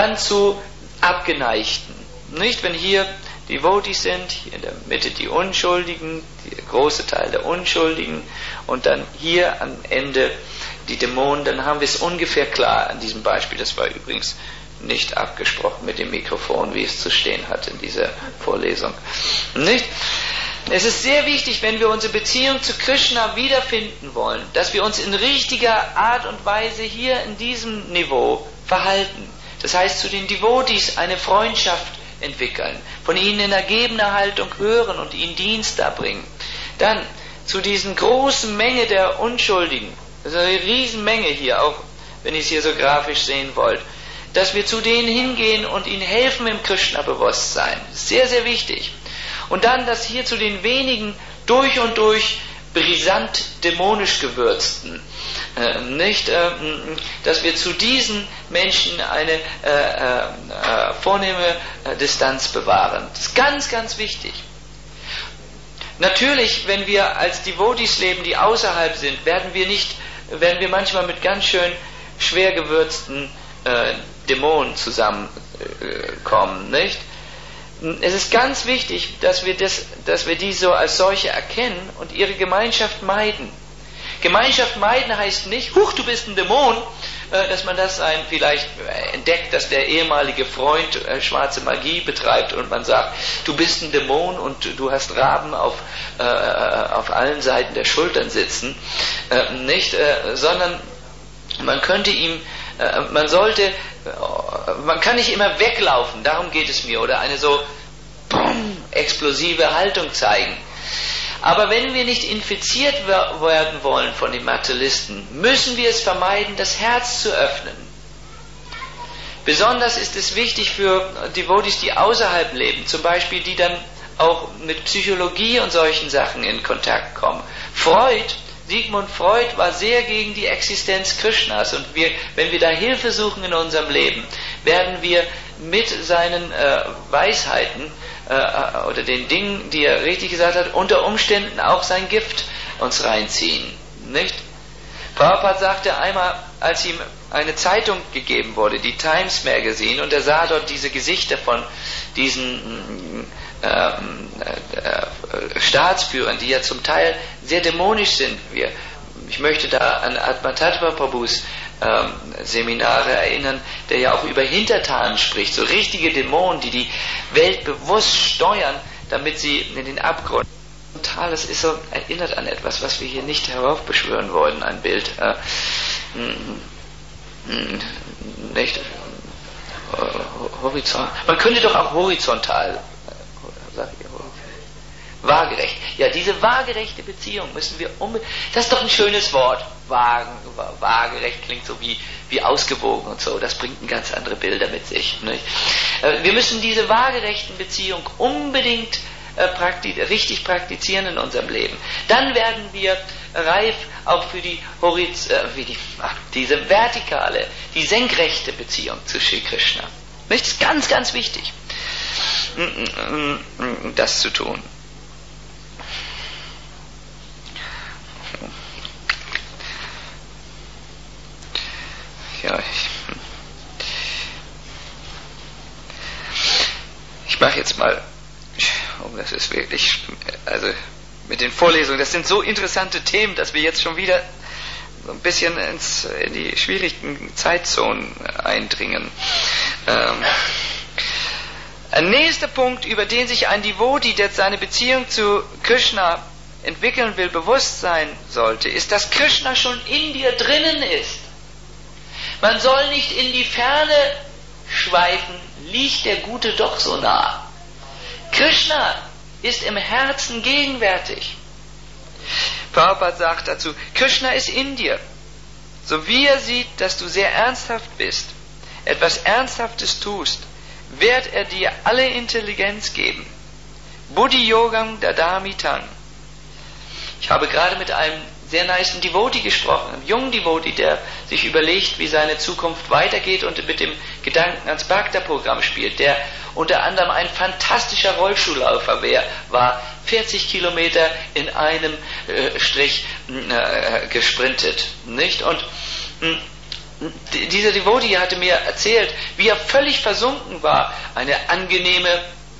dann zu Abgeneigten. Nicht, wenn hier die Devotees sind, hier in der Mitte die Unschuldigen, der große Teil der Unschuldigen und dann hier am Ende die Dämonen, dann haben wir es ungefähr klar an diesem Beispiel. Das war übrigens nicht abgesprochen mit dem Mikrofon, wie es zu stehen hat in dieser Vorlesung. Nicht? Es ist sehr wichtig, wenn wir unsere Beziehung zu Krishna wiederfinden wollen, dass wir uns in richtiger Art und Weise hier in diesem Niveau verhalten. Das heißt, zu den Devotees eine Freundschaft entwickeln, von ihnen in ergebener Haltung hören und ihnen Dienst darbringen. Dann zu diesen großen Menge der Unschuldigen, das ist eine Riesenmenge hier, auch wenn ihr es hier so grafisch sehen wollt, dass wir zu denen hingehen und ihnen helfen im Krishna-Bewusstsein. Sehr, sehr wichtig. Und dann, dass hier zu den wenigen durch und durch brisant dämonisch gewürzten, dass wir zu diesen Menschen eine vornehme Distanz bewahren. Das ist ganz, ganz wichtig. Natürlich, wenn wir als Devotees leben, die außerhalb sind, werden wir manchmal mit ganz schön schwer gewürzten Dämonen zusammenkommen, nicht? Es ist ganz wichtig, dass wir die so als solche erkennen und ihre Gemeinschaft meiden. Gemeinschaft meiden heißt nicht, huch, du bist ein Dämon, dass man das vielleicht entdeckt, dass der ehemalige Freund schwarze Magie betreibt und man sagt, du bist ein Dämon und du hast Raben auf allen Seiten der Schultern sitzen, sondern man könnte ihm, man kann nicht immer weglaufen, darum geht es mir, oder eine so explosive Haltung zeigen. Aber wenn wir nicht infiziert werden wollen von den Materialisten, müssen wir es vermeiden, das Herz zu öffnen. Besonders ist es wichtig für Devotees, die außerhalb leben, zum Beispiel die dann auch mit Psychologie und solchen Sachen in Kontakt kommen. Sigmund Freud war sehr gegen die Existenz Krishnas und wenn wir da Hilfe suchen in unserem Leben, werden wir mit seinen Weisheiten oder den Dingen, die er richtig gesagt hat, unter Umständen auch sein Gift uns reinziehen. Nicht? Prabhupada sagte einmal, als ihm eine Zeitung gegeben wurde, die Times Magazine, und er sah dort diese Gesichter von diesen Staatsführern, die ja zum Teil sehr dämonisch sind. Ich möchte da an Atmatattva Prabhus Seminare erinnern, der ja auch über Hintertanen spricht, so richtige Dämonen, die die Welt bewusst steuern, damit sie in den Abgrund. Das ist so, erinnert an etwas, was wir hier nicht heraufbeschwören wollen, ein Bild. Nicht horizontal. Man könnte doch auch horizontal, waagerecht. Ja, diese waagerechte Beziehung müssen wir das ist doch ein schönes Wort. Waagerecht klingt so wie ausgewogen und so. Das bringt ganz andere Bilder mit sich. Nicht? Wir müssen diese waagerechten Beziehung unbedingt richtig praktizieren in unserem Leben. Dann werden wir reif auch für diese vertikale, die senkrechte Beziehung zu Sri Krishna. Das ist ganz, ganz wichtig, das zu tun. Ja, ich mache jetzt mal, das ist wirklich, also mit den Vorlesungen, das sind so interessante Themen, dass wir jetzt schon wieder so ein bisschen in die schwierigen Zeitzonen eindringen. Ein nächster Punkt, über den sich ein Devotee, der seine Beziehung zu Krishna entwickeln will, bewusst sein sollte, ist, dass Krishna schon in dir drinnen ist. Man soll nicht in die Ferne schweifen, liegt der Gute doch so nah. Krishna ist im Herzen gegenwärtig. Prabhupada sagt dazu, Krishna ist in dir. So wie er sieht, dass du sehr ernsthaft bist, etwas Ernsthaftes tust, wird er dir alle Intelligenz geben. Buddhi Yogam Dadami Tang. Ich habe gerade mit einem sehr nicen Devotee gesprochen, einem jungen Devotee, der sich überlegt, wie seine Zukunft weitergeht und mit dem Gedanken ans Bhakta-Programm spielt, der unter anderem ein fantastischer Rollschuhläufer war, 40 Kilometer in einem Strich gesprintet, nicht? Und dieser Devotee hatte mir erzählt, wie er völlig versunken war, eine angenehme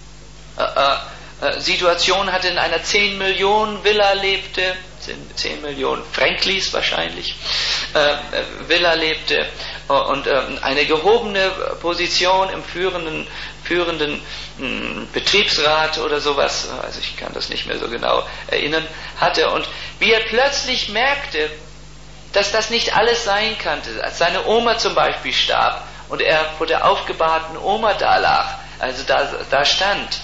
Situation hatte, in einer 10 Millionen Villa lebte, 10 Millionen Franklis wahrscheinlich, Villa lebte und eine gehobene Position im führenden Betriebsrat oder sowas, also ich kann das nicht mehr so genau erinnern, hatte, und wie er plötzlich merkte, dass das nicht alles sein kannte. Als seine Oma zum Beispiel starb und er vor der aufgebahrten Oma da lag, also da stand,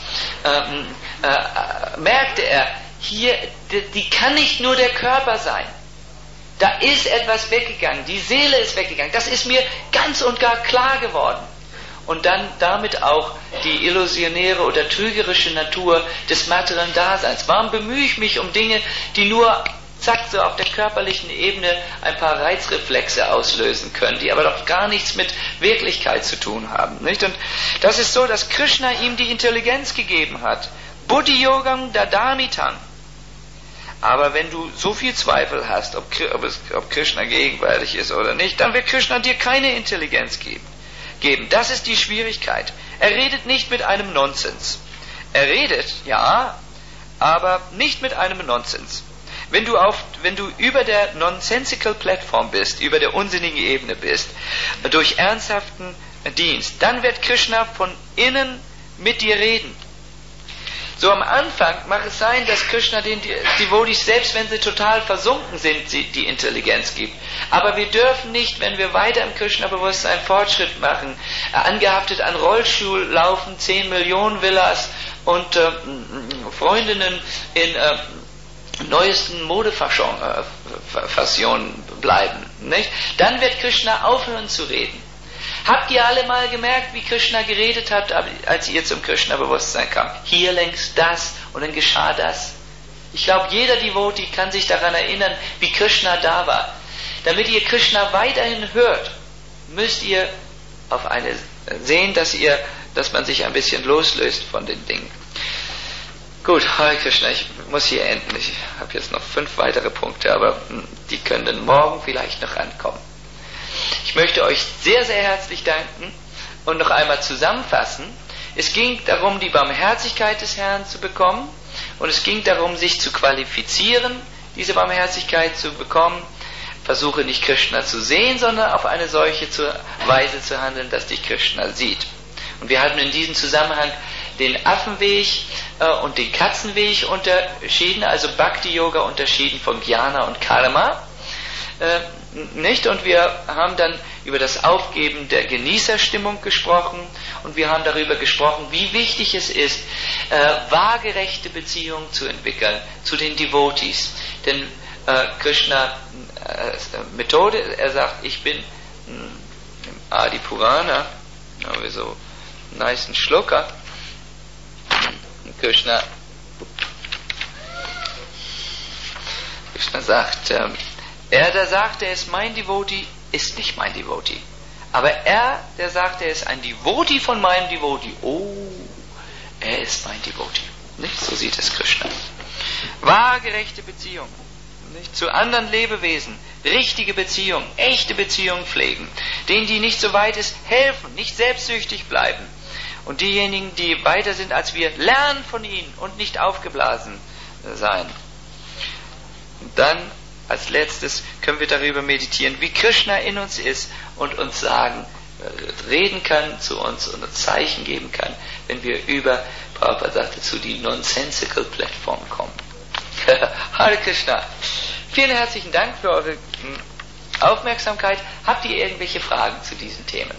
merkte er, hier, die kann nicht nur der Körper sein. Da ist etwas weggegangen, die Seele ist weggegangen. Das ist mir ganz und gar klar geworden. Und dann damit auch die illusionäre oder trügerische Natur des materiellen Daseins. Warum bemühe ich mich um Dinge, die nur, zack, so auf der körperlichen Ebene ein paar Reizreflexe auslösen können, die aber doch gar nichts mit Wirklichkeit zu tun haben, nicht? Und das ist so, dass Krishna ihm die Intelligenz gegeben hat. Buddhi Yogam Dadamitam. Aber wenn du so viel Zweifel hast, ob Krishna gegenwärtig ist oder nicht, dann wird Krishna dir keine Intelligenz geben. Das ist die Schwierigkeit. Er redet nicht mit einem Nonsens. Er redet, ja, aber nicht mit einem Nonsens. Wenn du über der nonsensical Plattform bist, über der unsinnigen Ebene bist, durch ernsthaften Dienst, dann wird Krishna von innen mit dir reden. So am Anfang mag es sein, dass Krishna den Devotees, selbst wenn sie total versunken sind, die Intelligenz gibt. Aber wir dürfen nicht, wenn wir weiter im Krishna-Bewusstsein Fortschritt machen, angehaftet an Rollstuhl laufen, 10 Millionen Villas und Freundinnen in neuesten Modefassionen bleiben, nicht? Dann wird Krishna aufhören zu reden. Habt ihr alle mal gemerkt, wie Krishna geredet hat, als ihr zum Krishna-Bewusstsein kam? Hier längst das und dann geschah das. Ich glaube, jeder Devotee kann sich daran erinnern, wie Krishna da war. Damit ihr Krishna weiterhin hört, müsst ihr sehen, dass man sich ein bisschen loslöst von den Dingen. Gut, Hare Krishna, ich muss hier enden. Ich habe jetzt noch 5 weitere Punkte, aber die können dann morgen vielleicht noch ankommen. Ich möchte euch sehr, sehr herzlich danken und noch einmal zusammenfassen. Es ging darum, die Barmherzigkeit des Herrn zu bekommen, und es ging darum, sich zu qualifizieren, diese Barmherzigkeit zu bekommen. Versuche nicht Krishna zu sehen, sondern auf eine solche Weise zu handeln, dass dich Krishna sieht. Und wir hatten in diesem Zusammenhang den Affenweg und den Katzenweg unterschieden, also Bhakti-Yoga unterschieden von Jnana und Karma. Nicht? Und wir haben dann über das Aufgeben der Genießerstimmung gesprochen, und wir haben darüber gesprochen, wie wichtig es ist, waagerechte Beziehungen zu entwickeln zu den Devotees. Denn Krishna Methode, er sagt, ich bin im Adi Purana, haben wir so einen nicen Schlucker. Krishna sagt, er, der sagt, er ist mein Devotee, ist nicht mein Devotee. Aber er, der sagt, er ist ein Devotee von meinem Devotee, oh, er ist mein Devotee. Nicht? So sieht es Krishna. Waagerechte Beziehung, nicht? Zu anderen Lebewesen, richtige Beziehung, echte Beziehung pflegen. Denen, die nicht so weit ist, helfen, nicht selbstsüchtig bleiben. Und diejenigen, die weiter sind als wir, lernen von ihnen und nicht aufgeblasen sein. Und dann als letztes können wir darüber meditieren, wie Krishna in uns ist und uns reden kann zu uns und uns Zeichen geben kann, wenn wir über, Prabhupada sagte, zu die nonsensical Plattform kommen. Hare Krishna. Vielen herzlichen Dank für eure Aufmerksamkeit. Habt ihr irgendwelche Fragen zu diesen Themen?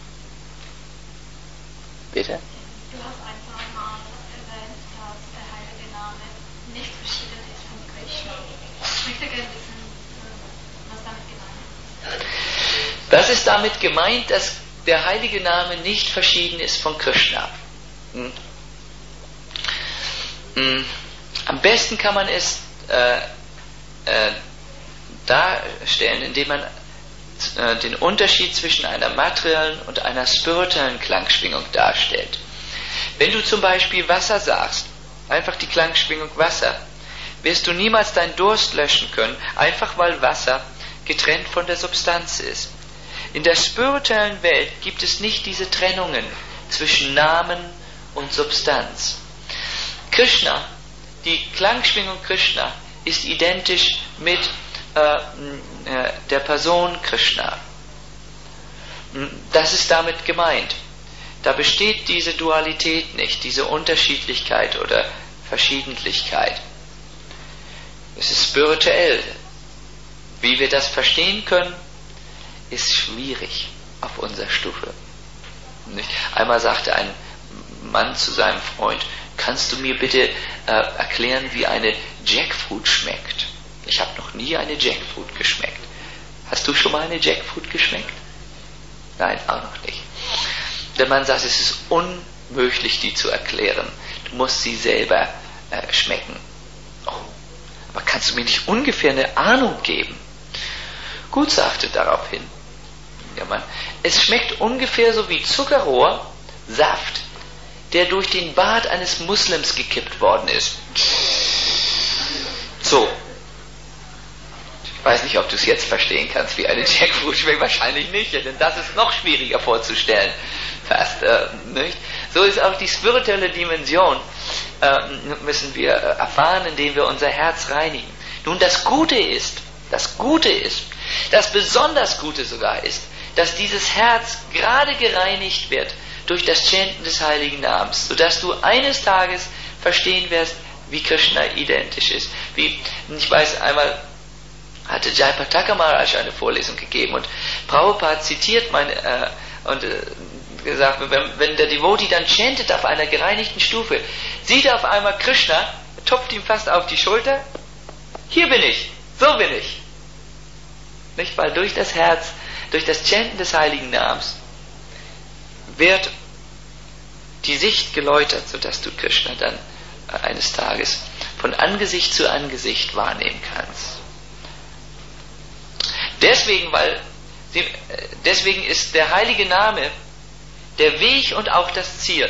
Bitte? Du hast ein paar Mal erwähnt, dass der heilige Name nicht verschieden ist von Krishna. Ich möchte gerne wissen, was damit gemeint ist. Das ist damit gemeint, dass der heilige Name nicht verschieden ist von Krishna. Am besten kann man es darstellen, indem man den Unterschied zwischen einer materiellen und einer spirituellen Klangschwingung darstellt. Wenn du zum Beispiel Wasser sagst, einfach die Klangschwingung Wasser, wirst du niemals deinen Durst löschen können, einfach weil Wasser getrennt von der Substanz ist. In der spirituellen Welt gibt es nicht diese Trennungen zwischen Namen und Substanz. Krishna, die Klangschwingung Krishna, ist identisch mit der Person Krishna. Das ist damit gemeint. Da besteht diese Dualität nicht, diese Unterschiedlichkeit oder Verschiedentlichkeit. Es ist spirituell. Wie wir das verstehen können, ist schwierig auf unserer Stufe. Nicht? Einmal sagte ein Mann zu seinem Freund, kannst du mir bitte erklären, wie eine Jackfruit schmeckt? Ich habe noch nie eine Jackfruit geschmeckt. Hast du schon mal eine Jackfruit geschmeckt? Nein, auch noch nicht. Der Mann sagt, es ist unmöglich, die zu erklären. Du musst sie selber schmecken. Oh, aber kannst du mir nicht ungefähr eine Ahnung geben? Gut, sagte daraufhin der Mann, es schmeckt ungefähr so wie Zuckerrohr, Saft, der durch den Bart eines Muslims gekippt worden ist. So. Ich weiß nicht, ob du es jetzt verstehen kannst, wie eine Jackfruit schmeckt. Wahrscheinlich nicht, denn das ist noch schwieriger vorzustellen. Fast, nicht? So ist auch die spirituelle Dimension, müssen wir erfahren, indem wir unser Herz reinigen. Nun, das besonders Gute sogar ist, dass dieses Herz gerade gereinigt wird durch das Chanten des heiligen Namens, sodass du eines Tages verstehen wirst, wie Krishna identisch ist. Wie, ich weiß, einmal hatte Jayapataka Maharaj eine Vorlesung gegeben und Prabhupada zitiert gesagt, wenn der Devotee dann chantet auf einer gereinigten Stufe, sieht er auf einmal Krishna, tupft ihm fast auf die Schulter, hier bin ich, so bin ich. Nicht? Weil durch das Herz, durch das Chanten des heiligen Namens wird die Sicht geläutert, sodass du Krishna dann eines Tages von Angesicht zu Angesicht wahrnehmen kannst. Deswegen ist der heilige Name der Weg und auch das Ziel.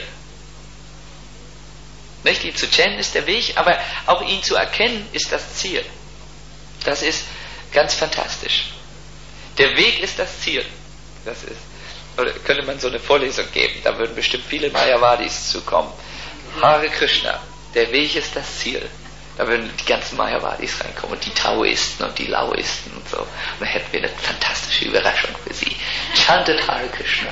Nicht? Ihn zu chanten ist der Weg, aber auch ihn zu erkennen ist das Ziel. Das ist ganz fantastisch. Der Weg ist das Ziel. Das ist, oder könnte man so eine Vorlesung geben, da würden bestimmt viele Mayavadis zukommen. Hare Krishna, der Weg ist das Ziel. Da würden die ganzen Mayavadis reinkommen und die Taoisten und die Laoisten und so. Und dann hätten wir eine fantastische Überraschung für sie. Chantet Hare Krishna.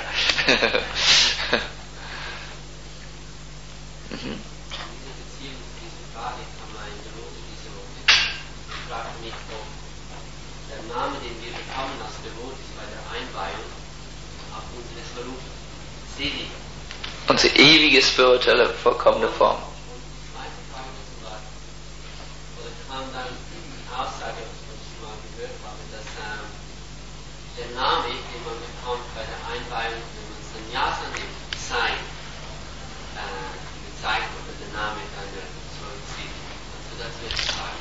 Der Name, den wir bekommen als Devotees bei der Einweihung, auf unsere Swarup, Selig. Unsere ewige spirituelle, vollkommene Form. Kam dann die Aussage, was ich mal gehört habe, dass der Name, den man bekommt bei der Einweihung, wenn man Sannyasa nimmt, sei bezeichnet oder der Name einer Zurückzieht. Also das wird sagen.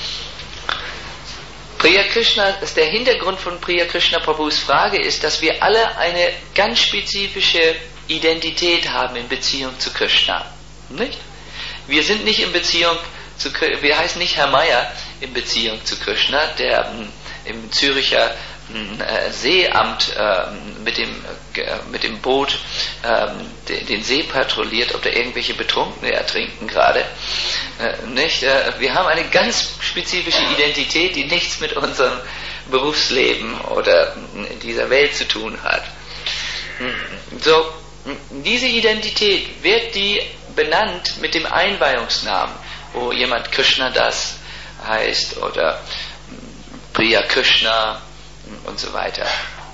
Priya Krishna, der Hintergrund von Priya Krishna Prabhus Frage ist, dass wir alle eine ganz spezifische Identität haben in Beziehung zu Krishna. Nicht? Wir sind nicht in Beziehung wir heißen nicht Herr Meier in Beziehung zu Krishna, der im Züricher Seeamt mit dem Boot den See patrouilliert, ob da irgendwelche Betrunkene ertrinken gerade. Nicht? Wir haben eine ganz spezifische Identität, die nichts mit unserem Berufsleben oder dieser Welt zu tun hat. So, diese Identität wird die benannt mit dem Einweihungsnamen, wo jemand Krishna das heißt oder Priya Krishna und so weiter.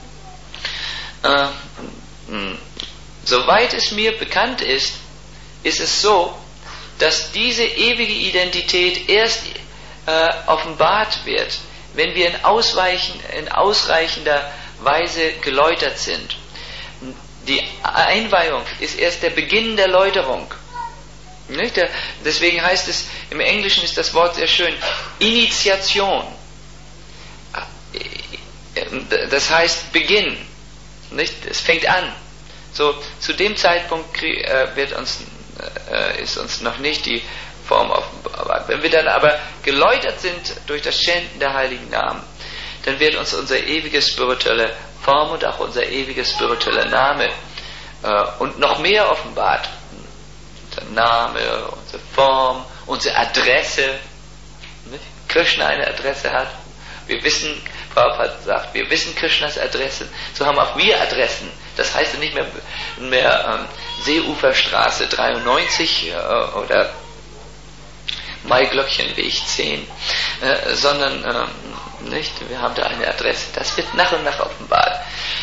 Soweit es mir bekannt ist, ist es so, dass diese ewige Identität erst offenbart wird, wenn wir in ausreichender Weise geläutert sind. Die Einweihung ist erst der Beginn der Läuterung. Nicht? Deswegen heißt es, im Englischen ist das Wort sehr schön, Initiation. Das heißt Beginn. Nicht? Es fängt an. So, zu dem Zeitpunkt ist uns noch nicht die Form offenbart. Wenn wir dann aber geläutert sind durch das Chanten der heiligen Namen, dann wird uns unsere ewige spirituelle Form und auch unser ewiger spiritueller Name und noch mehr offenbart. Unser Name, unsere Form, unsere Adresse. Nicht? Krishna eine Adresse hat. Wir wissen, Prabhupada sagt, wir wissen Krishnas Adressen, so haben auch wir Adressen. Das heißt nicht mehr Seeuferstraße 93 oder Maiglöckchenweg 10, sondern nicht, wir haben da eine Adresse. Das wird nach und nach offenbart.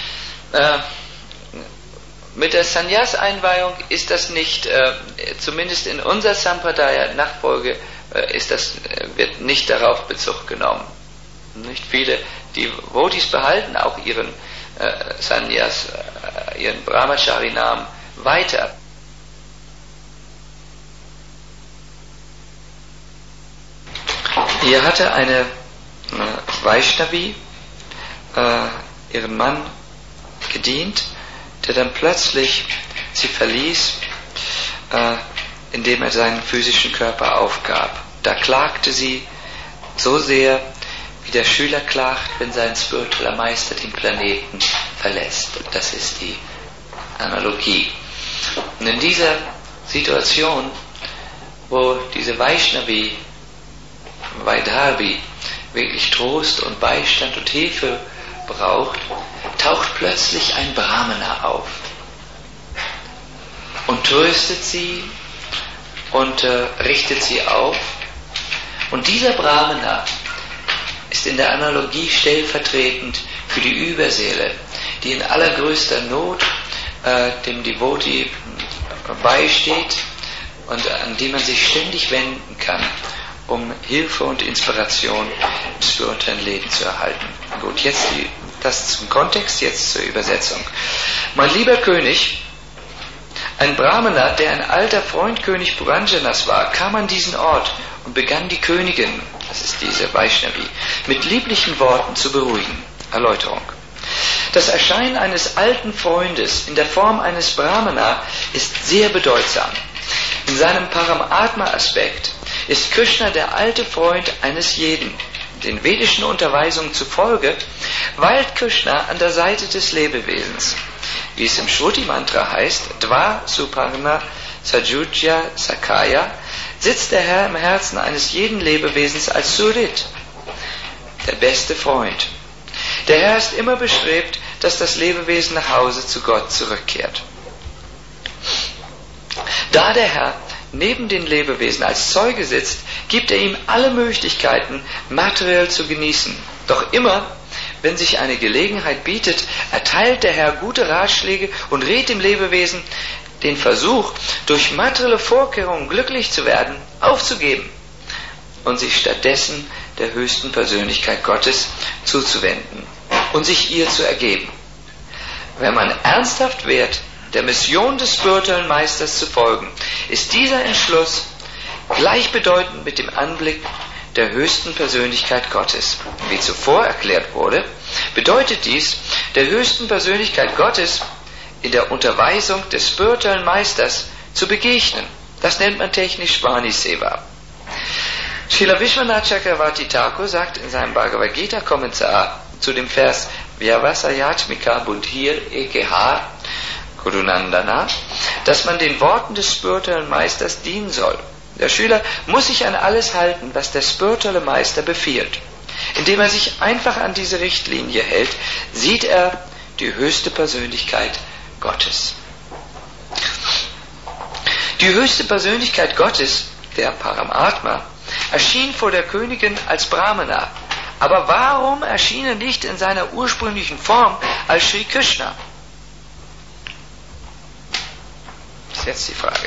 Mit der Sannyas-Einweihung ist das nicht, zumindest in unserer Sampradaya-Nachfolge, wird nicht darauf Bezug genommen. Nicht viele Devotis behalten auch ihren Sannyas, ihren Brahmachari-Namen weiter. Hier hatte eine Vaishnavi ihren Mann gedient, der dann plötzlich sie verließ, indem er seinen physischen Körper aufgab. Da klagte sie so sehr, wie der Schüler klagt, wenn sein spiritueller Meister den Planeten verlässt. Das ist die Analogie. Und in dieser Situation, wo diese Vaishnavi, Vaidharvi, wirklich Trost und Beistand und Hilfe braucht, taucht plötzlich ein Brahmana auf und tröstet sie und richtet sie auf. Und dieser Brahmana ist in der Analogie stellvertretend für die Überseele, die in allergrößter Not dem Devotee beisteht und an die man sich ständig wenden kann, um Hilfe und Inspiration im spirituellen Leben zu erhalten. Gut, jetzt das zum Kontext, jetzt zur Übersetzung. Mein lieber König, ein Brahmana, der ein alter Freund König Puranjanas war, kam an diesen Ort und begann die Königin, das ist diese Vaishnavi, mit lieblichen Worten zu beruhigen. Erläuterung. Das Erscheinen eines alten Freundes in der Form eines Brahmana ist sehr bedeutsam. In seinem Paramatma-Aspekt ist Krishna der alte Freund eines jeden. Den vedischen Unterweisungen zufolge weilt Krishna an der Seite des Lebewesens. Wie es im Shruti-Mantra heißt, Dva Suparna Sajujya Sakaya, sitzt der Herr im Herzen eines jeden Lebewesens als Surit, der beste Freund. Der Herr ist immer bestrebt, dass das Lebewesen nach Hause zu Gott zurückkehrt. Da der Herr neben den Lebewesen als Zeuge sitzt, gibt er ihm alle Möglichkeiten, materiell zu genießen. Doch immer, wenn sich eine Gelegenheit bietet, erteilt der Herr gute Ratschläge und rät dem Lebewesen, den Versuch, durch materielle Vorkehrungen glücklich zu werden, aufzugeben und sich stattdessen der höchsten Persönlichkeit Gottes zuzuwenden und sich ihr zu ergeben. Wenn man ernsthaft währt, der Mission des spirituellen Meisters zu folgen, ist dieser Entschluss gleichbedeutend mit dem Anblick der höchsten Persönlichkeit Gottes. Wie zuvor erklärt wurde, bedeutet dies, der höchsten Persönlichkeit Gottes in der Unterweisung des spirituellen Meisters zu begegnen. Das nennt man technisch Vani Seva. Srila Vishwanath Chakravarti Thakur sagt in seinem Bhagavad Gita Kommentar zu dem Vers Vyavasayatmika Buddhir Ekeha Gurunandana, dass man den Worten des spirituellen Meisters dienen soll. Der Schüler muss sich an alles halten, was der spirituelle Meister befiehlt. Indem er sich einfach an diese Richtlinie hält, sieht er die höchste Persönlichkeit Gottes. Die höchste Persönlichkeit Gottes, der Paramatma, erschien vor der Königin als Brahmana. Aber warum erschien er nicht in seiner ursprünglichen Form als Sri Krishna? Das ist jetzt die Frage.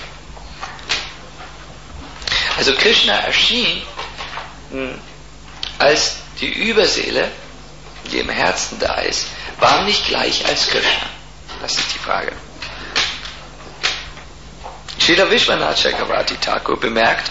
Also Krishna erschien als die Überseele, die im Herzen da ist, war nicht gleich als Krishna. Das ist die Frage. Srila Vishwanath Chakravarti Thakur bemerkt,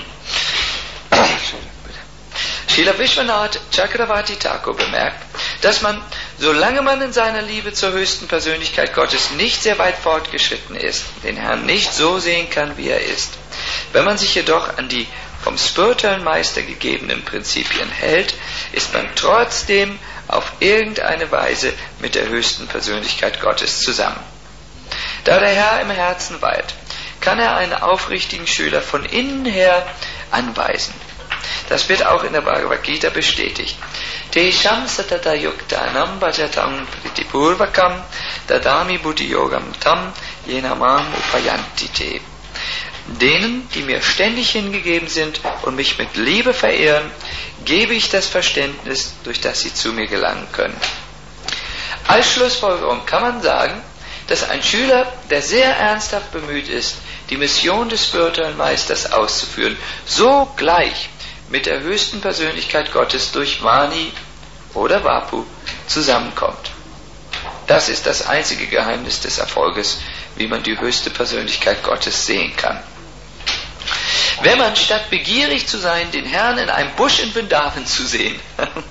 dass man, solange man in seiner Liebe zur höchsten Persönlichkeit Gottes nicht sehr weit fortgeschritten ist, den Herrn nicht so sehen kann, wie er ist. Wenn man sich jedoch an die vom spirituellen Meister gegebenen Prinzipien hält, ist man trotzdem auf irgendeine Weise mit der höchsten Persönlichkeit Gottes zusammen. Da der Herr im Herzen weilt, kann er einen aufrichtigen Schüler von innen her anweisen. Das wird auch in der Bhagavad Gita bestätigt. Tesham satata yuktanam bhajatam pritipurvakam dadami buddhi yogam tam yenamam upayantite. Denen, die mir ständig hingegeben sind und mich mit Liebe verehren, gebe ich das Verständnis, durch das sie zu mir gelangen können. Als Schlussfolgerung kann man sagen, dass ein Schüler, der sehr ernsthaft bemüht ist, die Mission des spirituellen Meisters auszuführen, sogleich mit der höchsten Persönlichkeit Gottes durch Vani oder Vapu zusammenkommt. Das ist das einzige Geheimnis des Erfolges, wie man die höchste Persönlichkeit Gottes sehen kann. Wenn man statt begierig zu sein, den Herrn in einem Busch in Vrindavan zu sehen,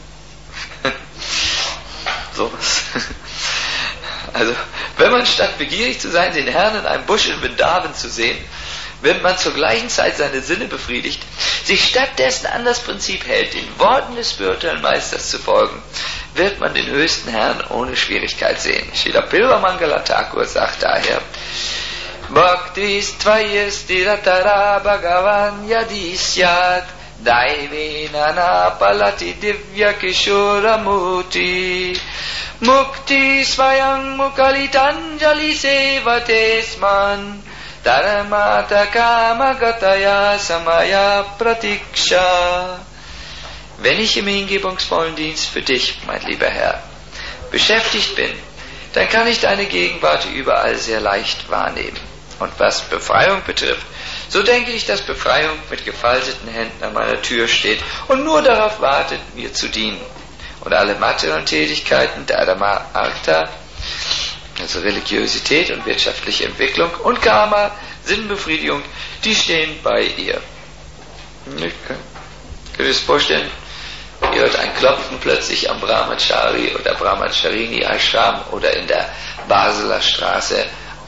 sowas. Also, wenn man statt begierig zu sein, den Herrn in einem Busch in Vrindavan zu sehen, wenn man zur gleichen Zeit seine Sinne befriedigt, sich stattdessen an das Prinzip hält, den Worten des spirituellen Meisters zu folgen, wird man den höchsten Herrn ohne Schwierigkeit sehen. Srila Bilvamangala Thakur sagt daher, Bhaktis tvayes tiratara bhagavan yadisyat daivena napalati divya kishora muti mukti svayang mukalitanjali sevatesman dharamata kamagataya samaya pratiksha. Wenn ich im hingebungsvollen Dienst für dich, mein lieber Herr, beschäftigt bin, dann kann ich deine Gegenwart überall sehr leicht wahrnehmen. Und was Befreiung betrifft, so denke ich, dass Befreiung mit gefalteten Händen an meiner Tür steht und nur darauf wartet, mir zu dienen. Und alle materiellen Tätigkeiten, Dharma, Artha, also Religiosität und wirtschaftliche Entwicklung, und Karma, Sinnbefriedigung, die stehen bei ihr. Könnt ihr euch das vorstellen? Ihr hört ein Klopfen plötzlich am Brahmachari oder Brahmacharini Ashram oder in der Baseler Straße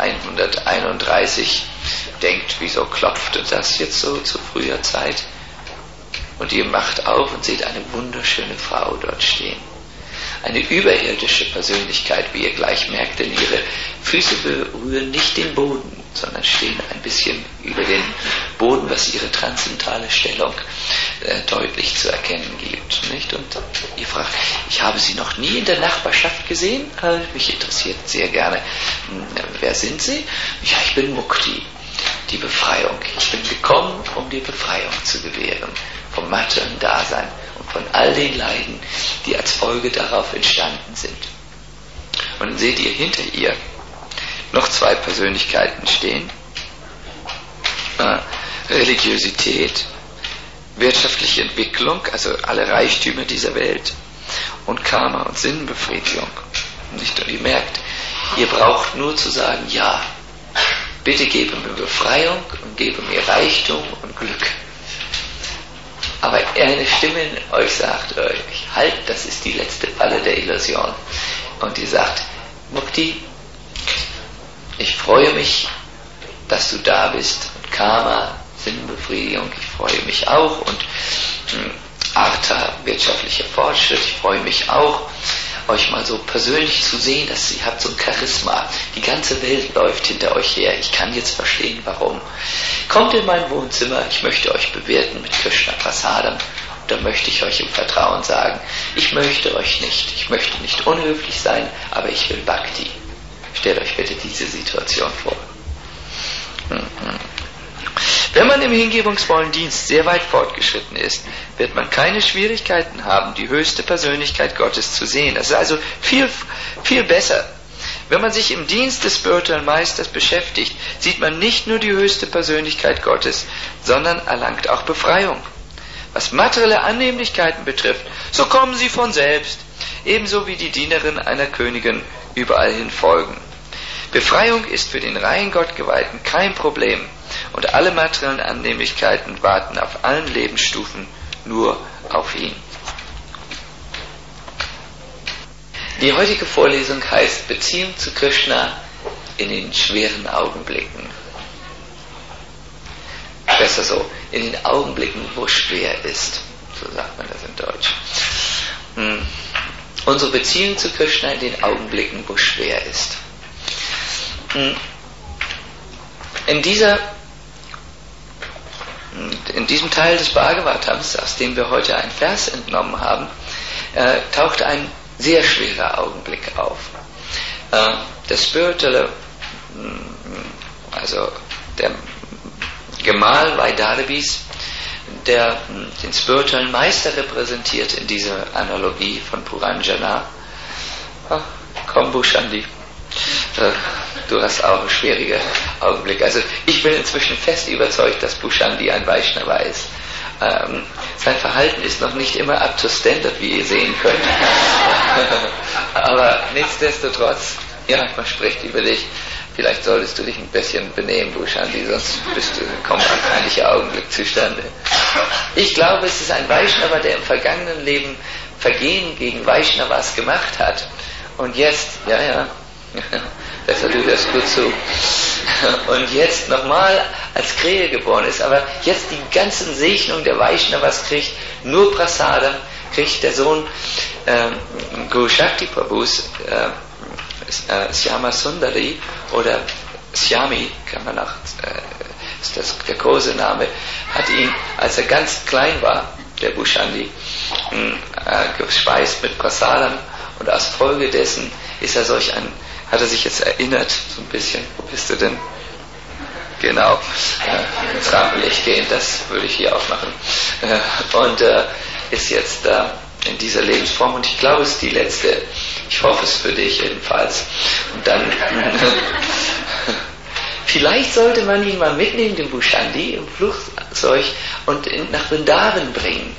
131, denkt, wieso klopfte das jetzt so zu früher Zeit? Und ihr macht auf und seht eine wunderschöne Frau dort stehen. Eine überirdische Persönlichkeit, wie ihr gleich merkt, denn ihre Füße berühren nicht den Boden, sondern stehen ein bisschen über den Boden, was ihre transzendentale Stellung deutlich zu erkennen gibt. Nicht? Und ihr fragt, ich habe sie noch nie in der Nachbarschaft gesehen, mich interessiert sehr gerne, wer sind Sie? Ja, ich bin Mukti, die Befreiung. Ich bin gekommen, um die Befreiung zu gewähren vom materiellen Dasein und von all den Leiden, die als Folge darauf entstanden sind. Und dann seht ihr hinter ihr noch zwei Persönlichkeiten stehen. Religiosität, wirtschaftliche Entwicklung, also alle Reichtümer dieser Welt, und Karma und Sinnbefriedigung. Nicht? Und ihr merkt, ihr braucht nur zu sagen, ja, bitte gebe mir Befreiung und gebe mir Reichtum und Glück. Aber eine Stimme in euch sagt euch, halt, das ist die letzte Falle der Illusion. Und die sagt, Mukti, ich freue mich, dass du da bist. Und Karma, Sinnbefriedigung, ich freue mich auch. Und Artha, wirtschaftlicher Fortschritt, ich freue mich auch, euch mal so persönlich zu sehen, dass ihr habt so ein Charisma. Die ganze Welt läuft hinter euch her. Ich kann jetzt verstehen, warum. Kommt in mein Wohnzimmer, ich möchte euch bewerten mit Krishna Prasadam. Und da möchte ich euch im Vertrauen sagen, ich möchte euch nicht. Ich möchte nicht unhöflich sein, aber ich will Bhakti. Stellt euch bitte diese Situation vor. Wenn man im hingebungsvollen Dienst sehr weit fortgeschritten ist, wird man keine Schwierigkeiten haben, die höchste Persönlichkeit Gottes zu sehen. Das ist also viel, viel besser. Wenn man sich im Dienst des spirituellen Meisters beschäftigt, sieht man nicht nur die höchste Persönlichkeit Gottes, sondern erlangt auch Befreiung. Was materielle Annehmlichkeiten betrifft, so kommen sie von selbst, ebenso wie die Dienerin einer Königin überall hin folgen. Befreiung ist für den reinen Gottgeweihten kein Problem. Und alle materiellen Annehmlichkeiten warten auf allen Lebensstufen nur auf ihn. Die heutige Vorlesung heißt Beziehung zu Krishna in den schweren Augenblicken. besser so, in den Augenblicken, wo schwer ist. So sagt man das in Deutsch. Unsere Beziehung zu Krishna in den Augenblicken, wo schwer ist. In diesem Teil des Bhagavatams, aus dem wir heute einen Vers entnommen haben, taucht ein sehr schwerer Augenblick auf. Der spirituelle, also der Gemahl Vaidarbhis, der den spirituellen Meister repräsentiert in dieser Analogie von Puranjana. Komm, Bhushandi, du hast auch einen schwierigen Augenblick. Also ich bin inzwischen fest überzeugt, dass Bhushandi ein Vaishnava ist. Sein Verhalten ist noch nicht immer up to standard, wie ihr sehen könnt. Aber nichtsdestotrotz, ja, man spricht über dich. Vielleicht solltest du dich ein bisschen benehmen, Bhushandi, sonst kommt ein peinlicher Augenblick zustande. Ich glaube, es ist ein Vaishnava, der im vergangenen Leben Vergehen gegen Vaishnavas gemacht hat. Und jetzt, besser du hörst gut zu, und jetzt nochmal als Krähe geboren ist, aber jetzt die ganzen Segnungen der Vaishnavas kriegt, nur Prasadam, kriegt der Sohn Guru Shakti Prabhus, Syama Sundari oder Syami, kann man auch, ist das der Kosename, hat ihn, als er ganz klein war, der Bhushandi, gespeist mit Prasadam, und als Folge dessen ist er hat er sich jetzt erinnert, so ein bisschen, wo bist du denn? Genau, ins Rampenlicht gehen, das würde ich hier auch machen. Und ist jetzt in dieser Lebensform, und ich glaube, es ist die letzte. Ich hoffe es für dich jedenfalls. Und dann, vielleicht sollte man ihn mal mitnehmen, den Bhushandi, im Flugzeug und nach Vrindavan bringen.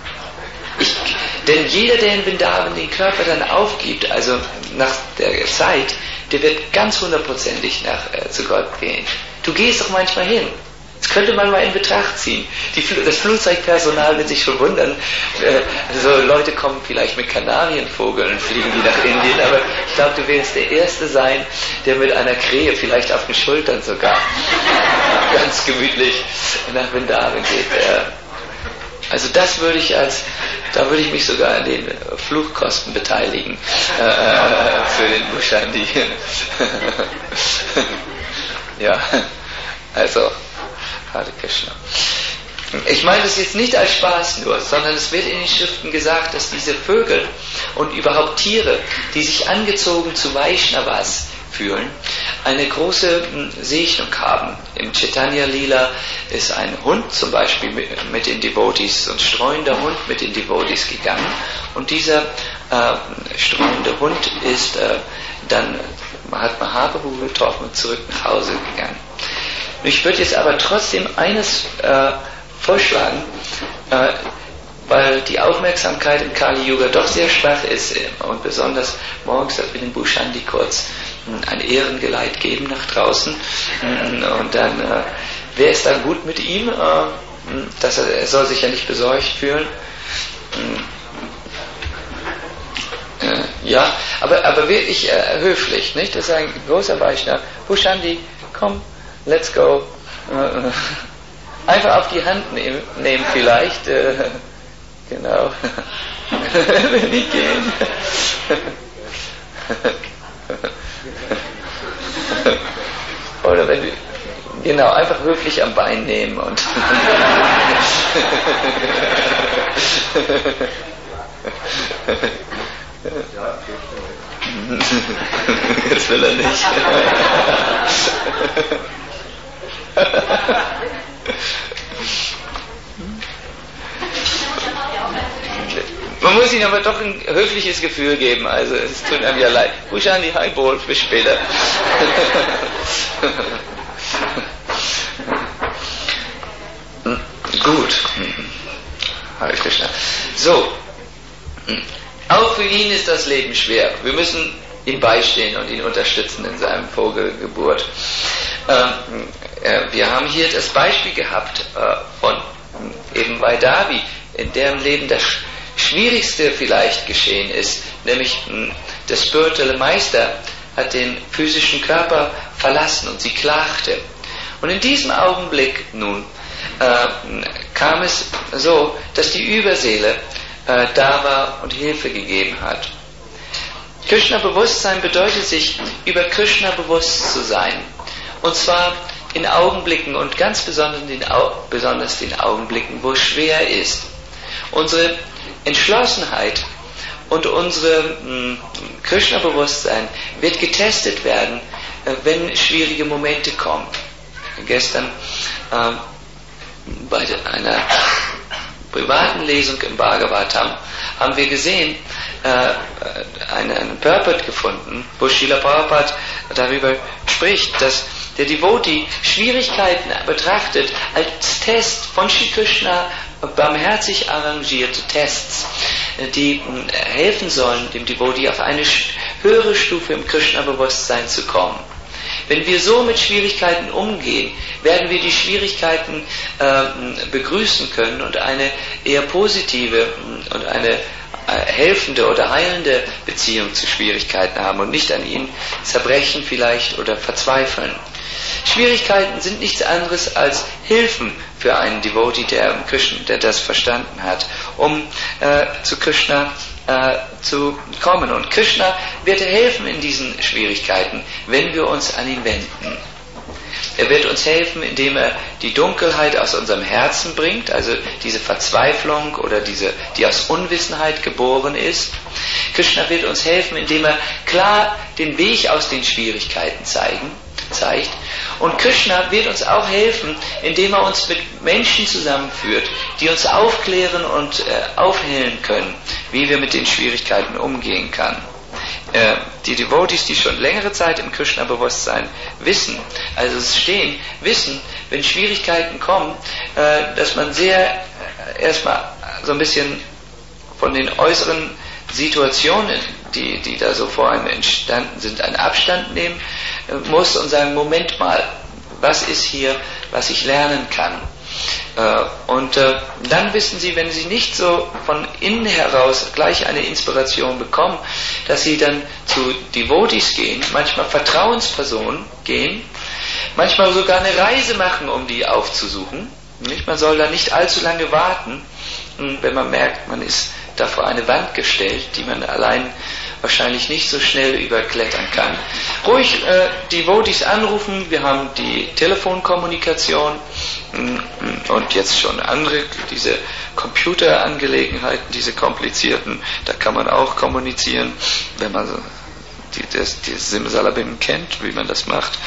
Denn jeder, der in Vrindavan den Körper dann aufgibt, also nach der Zeit, der wird ganz hundertprozentig zu Gott gehen. Du gehst doch manchmal hin. Das könnte man mal in Betracht ziehen. Das Flugzeugpersonal wird sich schon wundern. So Leute kommen vielleicht mit Kanarienvogeln und fliegen die nach Indien, aber ich glaube, du wirst der Erste sein, der mit einer Krähe, vielleicht auf den Schultern sogar, ganz gemütlich nach Vrindavan geht. Also da würde ich mich sogar an den Flugkosten beteiligen für den Bhushandi. Ja, also Hare Krishna. Ich meine das jetzt nicht als Spaß nur, sondern es wird in den Schriften gesagt, dass diese Vögel und überhaupt Tiere, die sich angezogen zu Vaishnavas fühlen, eine große Segnung haben. Im Chaitanya Lila ist ein Hund zum Beispiel mit den Devotees, ein streuender Hund mit den Devotees gegangen, und dieser streuende Hund ist dann hat Mahaprabhu getroffen und zurück nach Hause gegangen. Ich würde jetzt aber trotzdem eines vorschlagen, weil die Aufmerksamkeit im Kali Yuga doch sehr schwach ist, und besonders morgens, dass wir dem Bhushandi kurz ein Ehrengeleit geben nach draußen, und dann wäre es dann gut mit ihm, dass er soll sich ja nicht besorgt fühlen. Ja, aber wirklich höflich, nicht? Das ist ein großer Vaishnava. Bhushandi, komm, let's go. Einfach auf die Hand nehmen vielleicht. Genau. Wenn die gehen. Oder wenn du, genau, einfach höflich am Bein nehmen und jetzt will er nicht. Man muss ihnen aber doch ein höfliches Gefühl geben, also es tut einem ja leid. Bhushandi, hi Bol, bis später. Gut. Hare Krishna. So. Auch für ihn ist das Leben schwer. Wir müssen ihm beistehen und ihn unterstützen in seinem Vogelgeburt. Wir haben hier das Beispiel gehabt von eben Vaidarbhi, in deren Leben das Schwierigste vielleicht geschehen ist, nämlich der spirituelle Meister hat den physischen Körper verlassen und sie klagte. Und in diesem Augenblick nun kam es so, dass die Überseele da war und Hilfe gegeben hat. Krishna-Bewusstsein bedeutet, sich über Krishna bewusst zu sein. Und zwar in Augenblicken und ganz besonders den Augenblicken, wo es schwer ist. Unsere Entschlossenheit und unser Krishna-Bewusstsein wird getestet werden, wenn schwierige Momente kommen. Gestern bei einer privaten Lesung im Bhagavatam haben wir gesehen, einen Purport gefunden, wo Srila Prabhupada darüber spricht, dass der Devotee Schwierigkeiten betrachtet als Test von Shri Krishna, barmherzig arrangierte Tests, die helfen sollen, dem Devotee auf eine höhere Stufe im Krishna-Bewusstsein zu kommen. Wenn wir so mit Schwierigkeiten umgehen, werden wir die Schwierigkeiten begrüßen können und eine eher positive und eine helfende oder heilende Beziehung zu Schwierigkeiten haben und nicht an ihnen zerbrechen vielleicht oder verzweifeln. Schwierigkeiten sind nichts anderes als Hilfen für einen Devotee, der das verstanden hat, um zu Krishna zu kommen. Und Krishna wird helfen in diesen Schwierigkeiten, wenn wir uns an ihn wenden. Er wird uns helfen, indem er die Dunkelheit aus unserem Herzen bringt, also diese Verzweiflung oder die aus Unwissenheit geboren ist. Krishna wird uns helfen, indem er klar den Weg aus den Schwierigkeiten zeigt. Und Krishna wird uns auch helfen, indem er uns mit Menschen zusammenführt, die uns aufklären und aufhellen können, wie wir mit den Schwierigkeiten umgehen können. Die Devotees, die schon längere Zeit im Krishna-Bewusstsein wissen, wenn Schwierigkeiten kommen, dass man erstmal so ein bisschen von den äußeren Situationen, die da so vor einem entstanden sind, einen Abstand nehmen muss und sagen, Moment mal, was ist hier, was ich lernen kann? Und dann wissen Sie, wenn Sie nicht so von innen heraus gleich eine Inspiration bekommen, dass Sie dann zu Devotees gehen, manchmal Vertrauenspersonen gehen, manchmal sogar eine Reise machen, um die aufzusuchen. Man soll da nicht allzu lange warten, wenn man merkt, man ist da vor eine Wand gestellt, die man allein wahrscheinlich nicht so schnell überklettern kann. Ruhig Devotees anrufen, wir haben die Telefonkommunikation und jetzt schon andere, diese Computerangelegenheiten, diese komplizierten, da kann man auch kommunizieren, wenn man so die Simsalabim kennt, wie man das macht.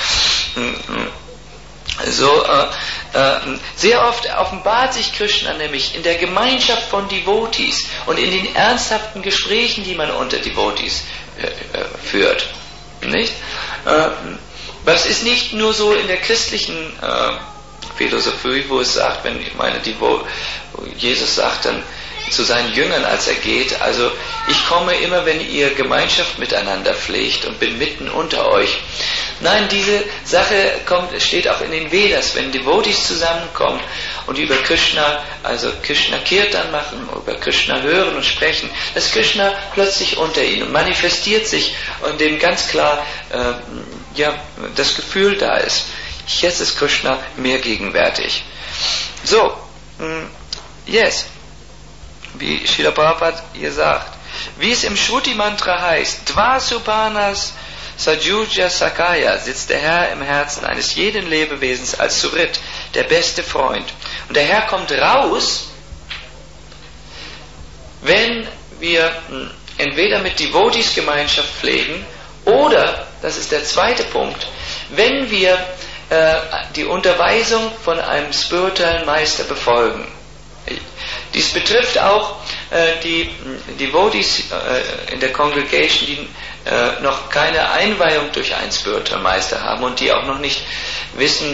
Sehr oft offenbart sich Krishna nämlich in der Gemeinschaft von Devotees und in den ernsthaften Gesprächen, die man unter Devotees führt. Nicht? Das ist nicht nur so in der christlichen Philosophie, wo es sagt, Jesus sagt dann zu seinen Jüngern, als er geht, also ich komme immer, wenn ihr Gemeinschaft miteinander pflegt und bin mitten unter euch. Nein, diese Sache steht auch in den Vedas, wenn Devotees zusammenkommen und über Krishna, also Krishna Kirtan machen, über Krishna hören und sprechen, dass Krishna plötzlich unter ihnen manifestiert sich und dem ganz klar das Gefühl da ist. Jetzt ist Krishna mehr gegenwärtig. So, yes. Wie Srila Prabhupada hier sagt, wie es im Shruti-Mantra heißt, Dvasupanas Sajuja Sakaya, sitzt der Herr im Herzen eines jeden Lebewesens als Surit, der beste Freund. Und der Herr kommt raus, wenn wir entweder mit Devotees Gemeinschaft pflegen oder, das ist der zweite Punkt, wenn wir die Unterweisung von einem spirituellen Meister befolgen. Dies betrifft auch die Devotees in der Congregation, die noch keine Einweihung durch einen Spiritual Meister haben und die auch noch nicht wissen,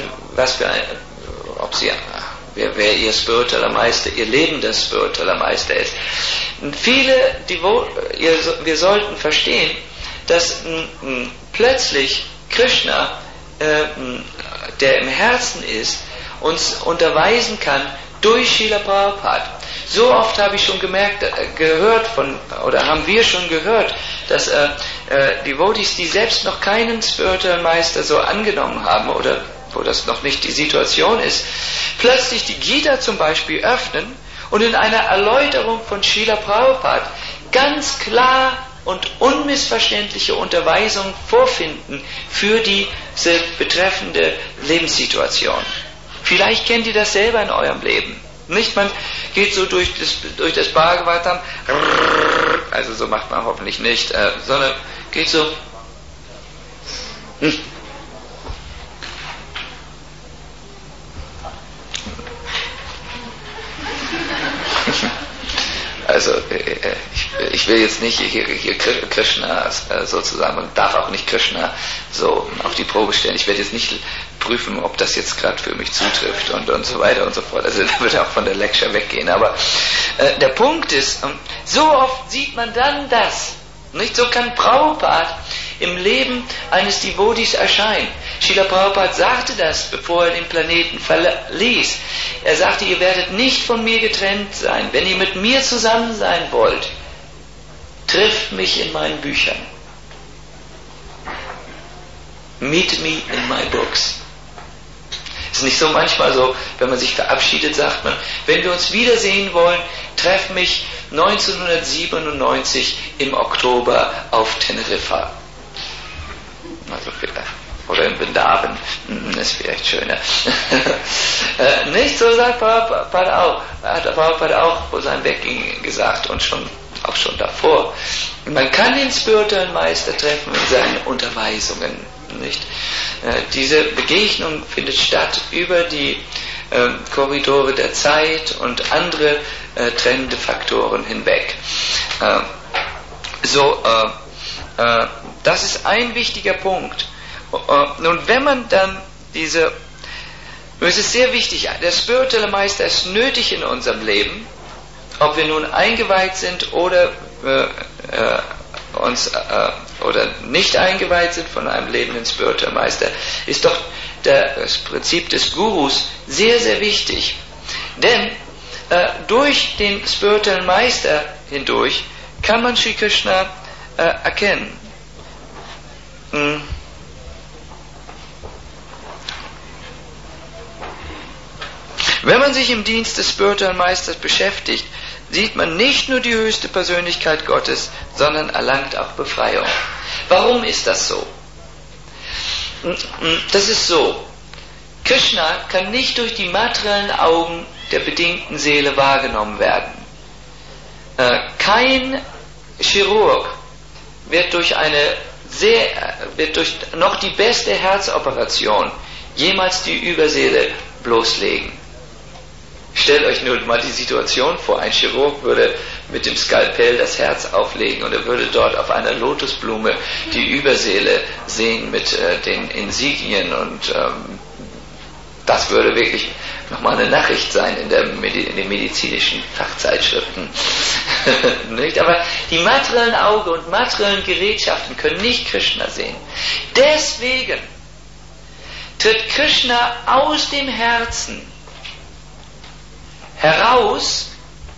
wer ihr spiritueller Meister, ihr lebender spiritueller Meister ist. Und wir sollten verstehen, dass plötzlich Krishna, der im Herzen ist, uns unterweisen kann durch Srila Prabhupada. So oft habe ich schon haben wir schon gehört, dass Devotees, die selbst noch keinen Spiritual Meister so angenommen haben oder wo das noch nicht die Situation ist, plötzlich die Gita zum Beispiel öffnen und in einer Erläuterung von Srila Prabhupada ganz klar und unmissverständliche Unterweisungen vorfinden für diese betreffende Lebenssituation. Vielleicht kennt ihr das selber in eurem Leben. Nicht, man geht so durch das Bhagavatam, also so macht man hoffentlich nicht, sondern geht so. Also ich will jetzt nicht hier Krishna sozusagen und darf auch nicht Krishna so auf die Probe stellen. Ich werde jetzt nicht prüfen, ob das jetzt gerade für mich zutrifft und so weiter und so fort. Also da wird auch von der Lecture weggehen. Aber der Punkt ist, so oft sieht man dann das. Nicht? So kann Prabhupada im Leben eines Devotees erscheinen. Srila Prabhupada sagte das, bevor er den Planeten verließ. Er sagte, ihr werdet nicht von mir getrennt sein. Wenn ihr mit mir zusammen sein wollt, trifft mich in meinen Büchern. Meet me in my books. Es ist nicht so manchmal so, wenn man sich verabschiedet, sagt man, wenn wir uns wiedersehen wollen, treff mich 1997 im Oktober auf Teneriffa. Also vielleicht. Oder in Vrindavan, das ist vielleicht schöner. Nicht so sagt Prabhupada auch. Hat Prabhupada auch vor seinem Weggehen gesagt und auch schon davor. Man kann den spirituellen Meister treffen in seinen Unterweisungen. Nicht? Diese Begegnung findet statt über die Korridore der Zeit und andere trennende Faktoren hinweg. Das ist ein wichtiger Punkt. Nun, wenn man dann es ist sehr wichtig, der spirituelle Meister ist nötig in unserem Leben, ob wir nun eingeweiht sind oder oder nicht eingeweiht sind von einem lebenden spirituellen Meister, ist doch das Prinzip des Gurus sehr, sehr wichtig. Denn durch den spirituellen Meister hindurch kann man Sri Krishna erkennen. Wenn man sich im Dienst des spirituellen Meisters beschäftigt, sieht man nicht nur die höchste Persönlichkeit Gottes, sondern erlangt auch Befreiung. Warum ist das so? Das ist so. Krishna kann nicht durch die materiellen Augen der bedingten Seele wahrgenommen werden. Kein Chirurg wird durch noch die beste Herzoperation jemals die Überseele bloßlegen. Stellt euch nur mal die Situation vor, ein Chirurg würde mit dem Skalpell das Herz auflegen und er würde dort auf einer Lotusblume die Überseele sehen mit den Insignien und das würde wirklich nochmal eine Nachricht sein in den medizinischen Fachzeitschriften. Nicht? Aber die materiellen Augen und materiellen Gerätschaften können nicht Krishna sehen. Deswegen tritt Krishna aus dem Herzen heraus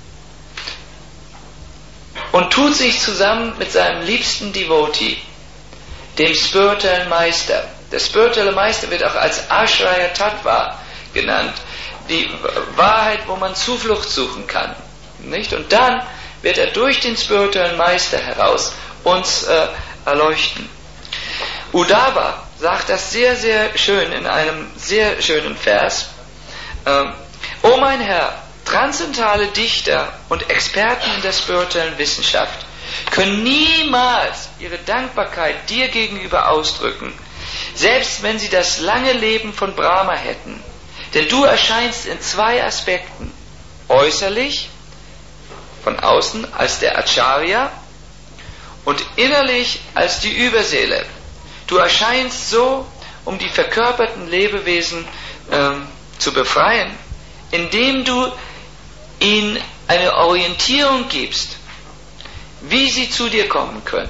und tut sich zusammen mit seinem liebsten Devotee, dem spirituellen Meister. Der spirituelle Meister wird auch als Ashraya Tattva genannt, die Wahrheit, wo man Zuflucht suchen kann. Nicht? Und dann wird er durch den spirituellen Meister heraus uns erleuchten. Uddhava sagt das sehr, sehr schön in einem sehr schönen Vers. O mein Herr, transzendentale Dichter und Experten in der spirituellen Wissenschaft können niemals ihre Dankbarkeit dir gegenüber ausdrücken, selbst wenn sie das lange Leben von Brahma hätten. Denn du erscheinst in zwei Aspekten. Äußerlich, von außen, als der Acharya und innerlich als die Überseele. Du erscheinst so, um die verkörperten Lebewesen zu befreien, indem du ihnen eine Orientierung gibst, wie sie zu dir kommen können.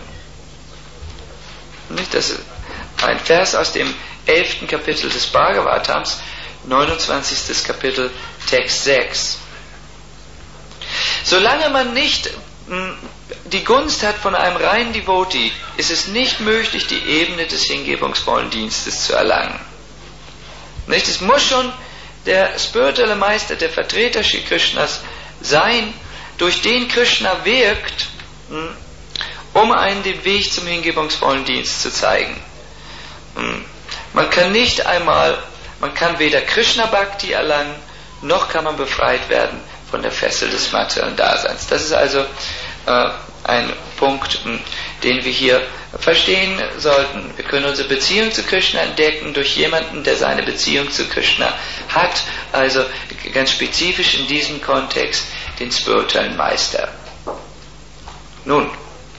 Das ist ein Vers aus dem 11. Kapitel des Bhagavatams, 29. Kapitel, Text 6. Solange man nicht die Gunst hat von einem reinen Devotee, ist es nicht möglich, die Ebene des hingebungsvollen Dienstes zu erlangen. Nicht? Es muss schon der spirituelle Meister, der Vertreter Shri Krishnas sein, durch den Krishna wirkt, um einen den Weg zum hingebungsvollen Dienst zu zeigen. Man kann weder Krishna Bhakti erlangen, noch kann man befreit werden von der Fessel des materiellen Daseins. Das ist also ein Punkt, den wir hier verstehen sollten. Wir können unsere Beziehung zu Krishna entdecken durch jemanden, der seine Beziehung zu Krishna hat, also ganz spezifisch in diesem Kontext den spirituellen Meister. Nun,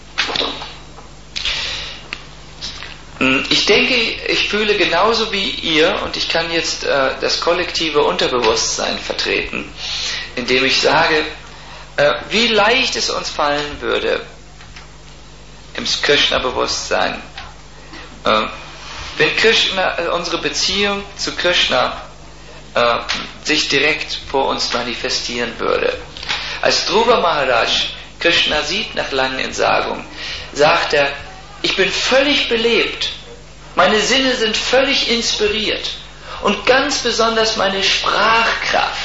ich denke, ich fühle genauso wie ihr, und ich kann jetzt das kollektive Unterbewusstsein vertreten, indem ich sage, wie leicht es uns fallen würde, im Krishna-Bewusstsein, wenn unsere Beziehung zu Krishna sich direkt vor uns manifestieren würde. Als Dhruva Maharaj Krishna sieht nach langen Entsagungen, sagt er, ich bin völlig belebt, meine Sinne sind völlig inspiriert und ganz besonders meine Sprachkraft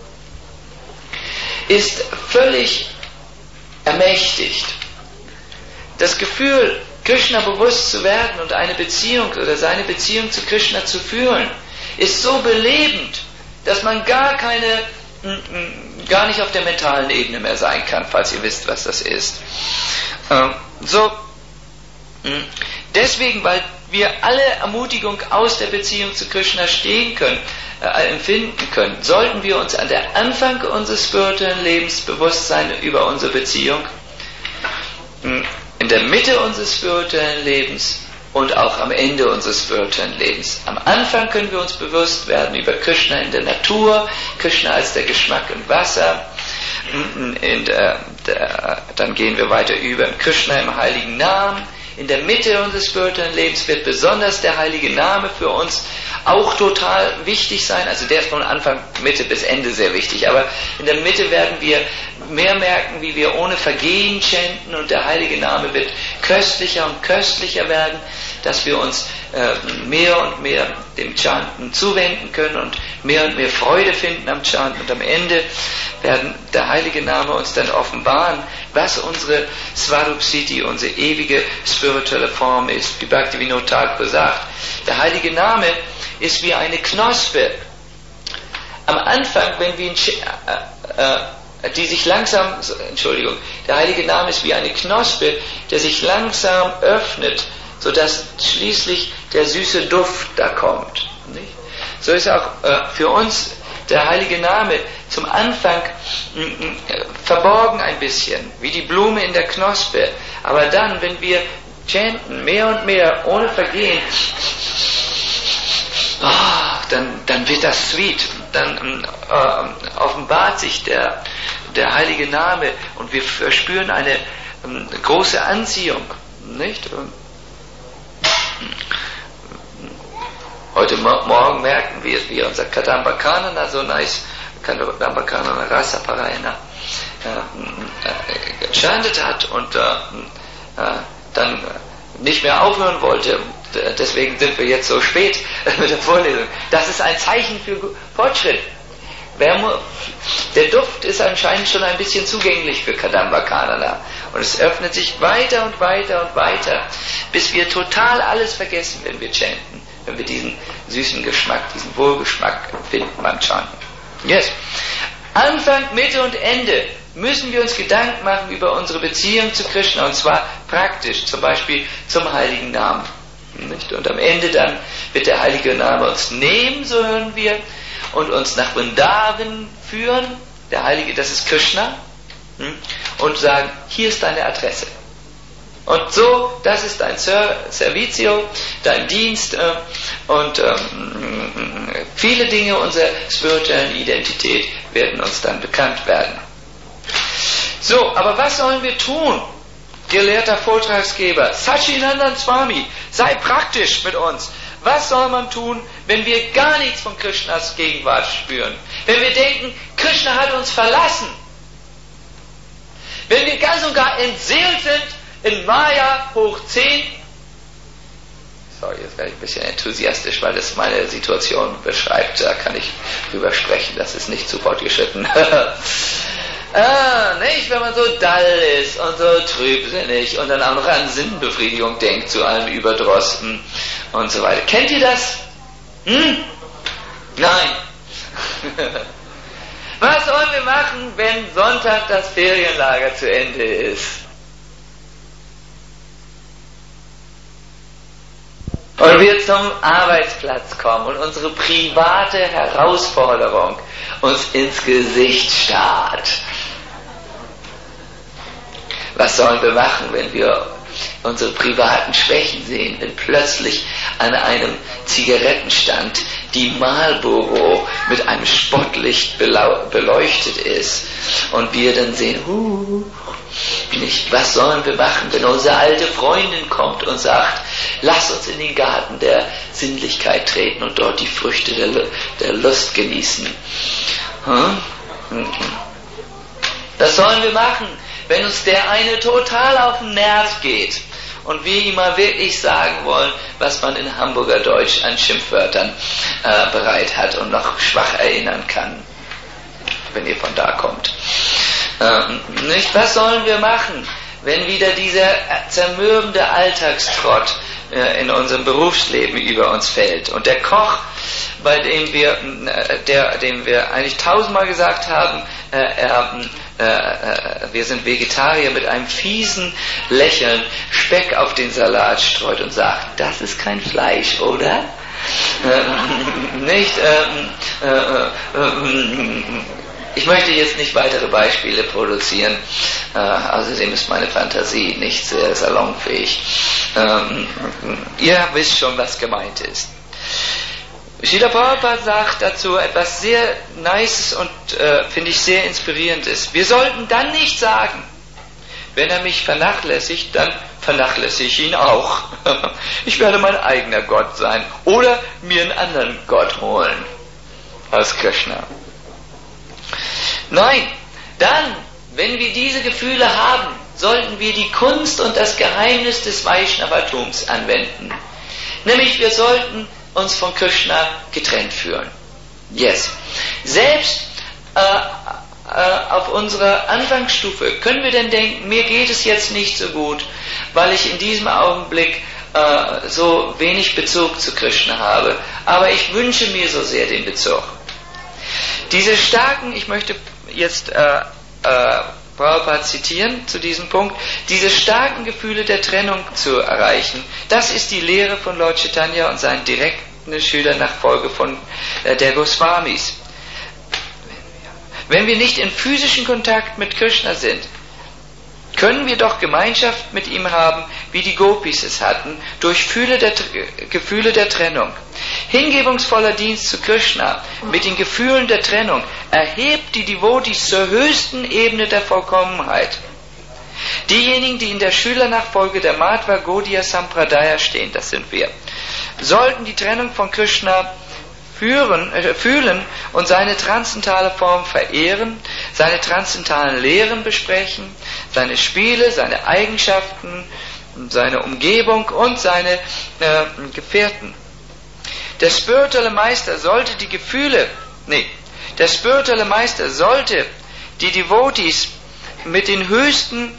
ist völlig ermächtigt. Das Gefühl, Krishna bewusst zu werden und eine Beziehung oder seine Beziehung zu Krishna zu fühlen, ist so belebend, dass man gar nicht auf der mentalen Ebene mehr sein kann, falls ihr wisst, was das ist. Deswegen, weil wir alle Ermutigung aus der Beziehung zu Krishna empfinden können, sollten wir uns an der Anfang unseres spirituellen Lebens bewusst sein über unsere Beziehung, in der Mitte unseres spirituellen Lebens und auch am Ende unseres spirituellen Lebens. Am Anfang können wir uns bewusst werden über Krishna in der Natur, Krishna als der Geschmack im Wasser, dann gehen wir weiter über Krishna im heiligen Namen. In der Mitte unseres spirituellen Lebens wird besonders der heilige Name für uns auch total wichtig sein. Also der ist von Anfang, Mitte bis Ende sehr wichtig. Aber in der Mitte werden wir mehr merken, wie wir ohne Vergehen chanten und der heilige Name wird köstlicher und köstlicher werden, dass wir uns mehr und mehr dem Chanten zuwenden können und mehr Freude finden am Chanten. Und am Ende werden der heilige Name uns dann offenbaren, was unsere Svarupsiddhi, unsere ewige spirituelle Form ist. Wie Bhaktivinoda Thakur sagt, der heilige Name ist wie eine Knospe. Am Anfang, wenn wir der heilige Name ist wie eine Knospe, der sich langsam öffnet, sodass schließlich der süße Duft da kommt. Nicht? So ist auch für uns der heilige Name zum Anfang verborgen ein bisschen, wie die Blume in der Knospe. Aber dann, wenn wir chanten, mehr und mehr, ohne Vergehen, dann wird das sweet. Dann offenbart sich der heilige Name und wir verspüren eine große Anziehung. Nicht? Heute Morgen merken wir, wie unser Kadamba Kanana so nice, Kadamba Kanana Rasa Parayana gechantet hat und dann nicht mehr aufhören wollte. Deswegen sind wir jetzt so spät mit der Vorlesung. Das ist ein Zeichen für Fortschritt. Der Duft ist anscheinend schon ein bisschen zugänglich für Kadamba Kanana. Und es öffnet sich weiter und weiter und weiter, bis wir total alles vergessen, wenn wir chanten. Wenn wir diesen süßen Geschmack, diesen Wohlgeschmack empfinden beim Chanten. Yes. Anfang, Mitte und Ende müssen wir uns Gedanken machen über unsere Beziehung zu Krishna, und zwar praktisch, zum Beispiel zum heiligen Namen. Nicht? Und am Ende dann wird der heilige Name uns nehmen, so hören wir, und uns nach Vrindavan führen, der Heilige, das ist Krishna, und sagen, hier ist deine Adresse. Und so, das ist dein Servizio, dein Dienst und viele Dinge unserer spirituellen Identität werden uns dann bekannt werden. So, aber was sollen wir tun? Gelehrter Vortragsgeber, Sachinandan Swami, sei praktisch mit uns. Was soll man tun, wenn wir gar nichts von Krishnas Gegenwart spüren? Wenn wir denken, Krishna hat uns verlassen? Wenn wir ganz und gar entseelt sind in Maya hoch 10? sorry, jetzt werde ich ein bisschen enthusiastisch, weil das meine Situation beschreibt. Da kann ich drüber sprechen, das ist nicht zu fortgeschritten. Nicht, wenn man so dull ist und so trübsinnig und dann auch noch an Sinnbefriedigung denkt, zu allem Überdrosten und so weiter. Kennt ihr das? Nein. Was sollen wir machen, wenn Sonntag das Ferienlager zu Ende ist? Und wir zum Arbeitsplatz kommen und unsere private Herausforderung uns ins Gesicht starrt. Was sollen wir machen, wenn wir unsere privaten Schwächen sehen, wenn plötzlich an einem Zigarettenstand die Marlboro mit einem Spottlicht beleuchtet ist und wir dann sehen, nicht, was sollen wir machen, wenn unsere alte Freundin kommt und sagt, lass uns in den Garten der Sinnlichkeit treten und dort die Früchte der Lust genießen. Was sollen wir machen, wenn uns der eine total auf den Nerv geht und wir ihm mal wirklich sagen wollen, was man in Hamburger Deutsch an Schimpfwörtern bereit hat und noch schwach erinnern kann, wenn ihr von da kommt. Nicht? Was sollen wir machen, wenn wieder dieser zermürbende Alltagstrott in unserem Berufsleben über uns fällt und der Koch, bei dem wir eigentlich 1000-mal gesagt haben, wir sind Vegetarier, mit einem fiesen Lächeln Speck auf den Salat streut und sagt, das ist kein Fleisch, oder? Nicht? Ich möchte jetzt nicht weitere Beispiele produzieren, außerdem ist meine Fantasie nicht sehr salonfähig. Ihr wisst schon, was gemeint ist. Srila Prabhupada sagt dazu etwas sehr Nices und finde ich sehr Inspirierendes. Wir sollten dann nicht sagen, wenn er mich vernachlässigt, dann vernachlässige ich ihn auch. Ich werde mein eigener Gott sein oder mir einen anderen Gott holen als Krishna. Nein, dann, wenn wir diese Gefühle haben, sollten wir die Kunst und das Geheimnis des Vaishnava-Tums anwenden. Nämlich, wir sollten uns von Krishna getrennt fühlen. Yes. Selbst auf unserer Anfangsstufe können wir denn denken, mir geht es jetzt nicht so gut, weil ich in diesem Augenblick so wenig Bezug zu Krishna habe. Aber ich wünsche mir so sehr den Bezug. Diese starken, ich möchte jetzt Prabhupada zitieren zu diesem Punkt, diese starken Gefühle der Trennung zu erreichen, das ist die Lehre von Lord Chaitanya und seinen direkten Schülernachfolge von der Goswamis. Wenn wir nicht in physischen Kontakt mit Krishna sind, können wir doch Gemeinschaft mit ihm haben, wie die Gopis es hatten, durch Gefühle der Trennung. Hingebungsvoller Dienst zu Krishna mit den Gefühlen der Trennung erhebt die Devotis zur höchsten Ebene der Vollkommenheit. Diejenigen, die in der Schülernachfolge der Madhva Gaudiya Sampradaya stehen, das sind wir, sollten die Trennung von Krishna fühlen und seine transzendentale Form verehren, seine transzendentalen Lehren besprechen, seine Spiele, seine Eigenschaften, seine Umgebung und seine Gefährten. Der spirituelle Meister sollte die Devotis mit den höchsten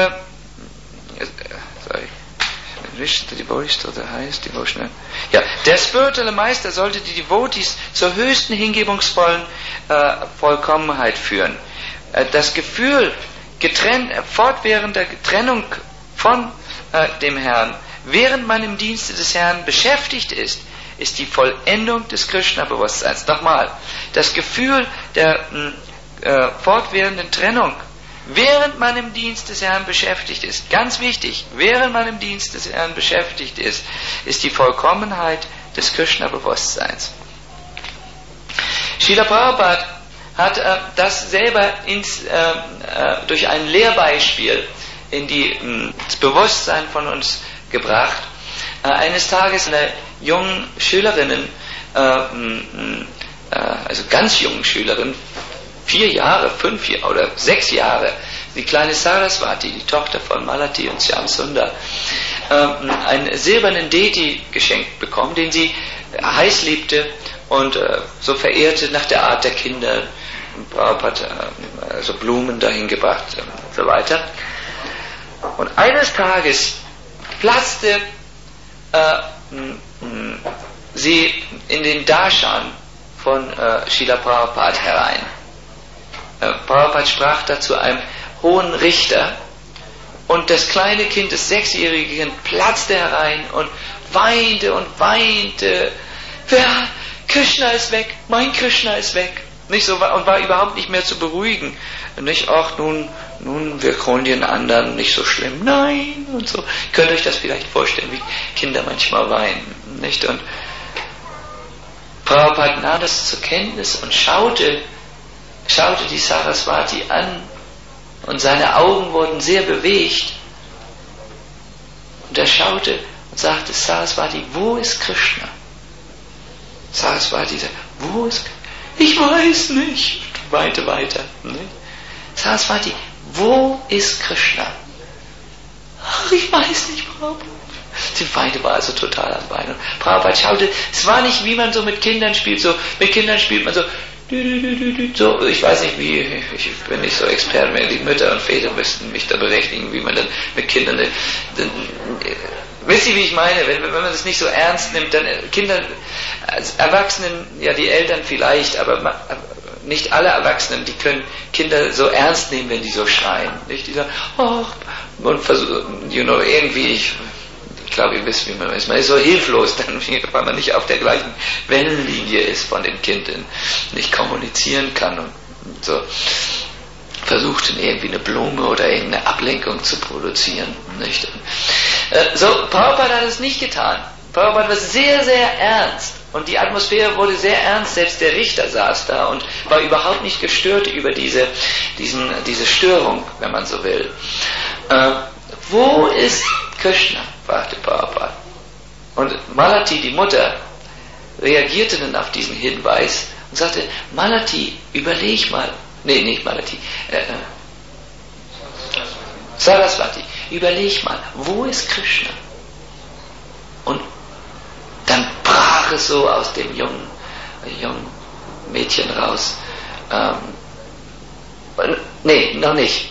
der spirituelle Meister sollte die Devotis zur höchsten hingebungsvollen Vollkommenheit führen. Das Gefühl fortwährender Trennung von dem Herrn, während man im Dienste des Herrn beschäftigt ist, ist die Vollendung des Krishna-Bewusstseins. Nochmal, das Gefühl der fortwährenden Trennung, während man im Dienst des Herrn beschäftigt ist, ganz wichtig, während man im Dienst des Herrn beschäftigt ist, ist die Vollkommenheit des Krishna-Bewusstseins. Srila Prabhupada hat das selber durch ein Lehrbeispiel ins Bewusstsein von uns gebracht. Eines Tages eine jungen Schülerin, also ganz jungen Schülerin, 4 Jahre, 5 Jahre oder 6 Jahre, die kleine Saraswati, die Tochter von Malati und Shyam Sundar, einen silbernen Deity geschenkt bekommen, den sie heiß liebte und so verehrte nach der Art der Kinder. Prabhupada hat also Blumen dahin gebracht und so weiter. Und eines Tages platzte sie in den Darshan von Srila Prabhupada herein. Prabhupada sprach da zu einem hohen Richter und das kleine Kind, das 6-jährige Kind, platzte herein und weinte. Krishna ist weg, mein Krishna ist weg. Nicht so, und war überhaupt nicht mehr zu beruhigen. Nicht, ach nun, wir holen den anderen, nicht so schlimm. Nein, und so. Könnt ihr euch das vielleicht vorstellen, wie Kinder manchmal weinen. Nicht? Und Prabhupada nahm das zur Kenntnis und schaute die Saraswati an und seine Augen wurden sehr bewegt. Und er schaute und sagte, Saraswati, wo ist Krishna? Saraswati sagte, wo ist Krishna? Ich weiß nicht. Und weinte weiter. Saraswati, wo ist Krishna? Ach, ich weiß nicht, Prabhupada. Die Weine war also total am Weinen. Prabhupada schaute, es war nicht, wie man so mit Kindern spielt. So, mit Kindern spielt man so, ich weiß nicht wie, ich bin nicht so Experte mehr, die Mütter und Väter müssten mich da berechtigen, wie man dann mit Kindern, wisst ihr, wie ich meine, wenn man das nicht so ernst nimmt, dann Kinder, als Erwachsenen, ja die Eltern vielleicht, aber nicht alle Erwachsenen, die können Kinder so ernst nehmen, wenn die so schreien, nicht? Die sagen, und versuchen, irgendwie, ich glaube, ihr wisst, wie man ist. Man ist so hilflos, dann, weil man nicht auf der gleichen Wellenlinie ist von dem Kind, nicht kommunizieren kann und so versucht, irgendwie eine Blume oder irgendeine Ablenkung zu produzieren. Nicht? So, Prabhupada hat es nicht getan. Prabhupada war sehr, sehr ernst und die Atmosphäre wurde sehr ernst. Selbst der Richter saß da und war überhaupt nicht gestört über diese Störung, wenn man so will. Wo ist Krishna? Fragte Prabhupada. Und Malati, die Mutter, reagierte dann auf diesen Hinweis und sagte, Malati, überleg mal, nee, nicht Malati, Saraswati, überleg mal, wo ist Krishna? Und dann brach es so aus dem jungen Mädchen raus. Nee, noch nicht.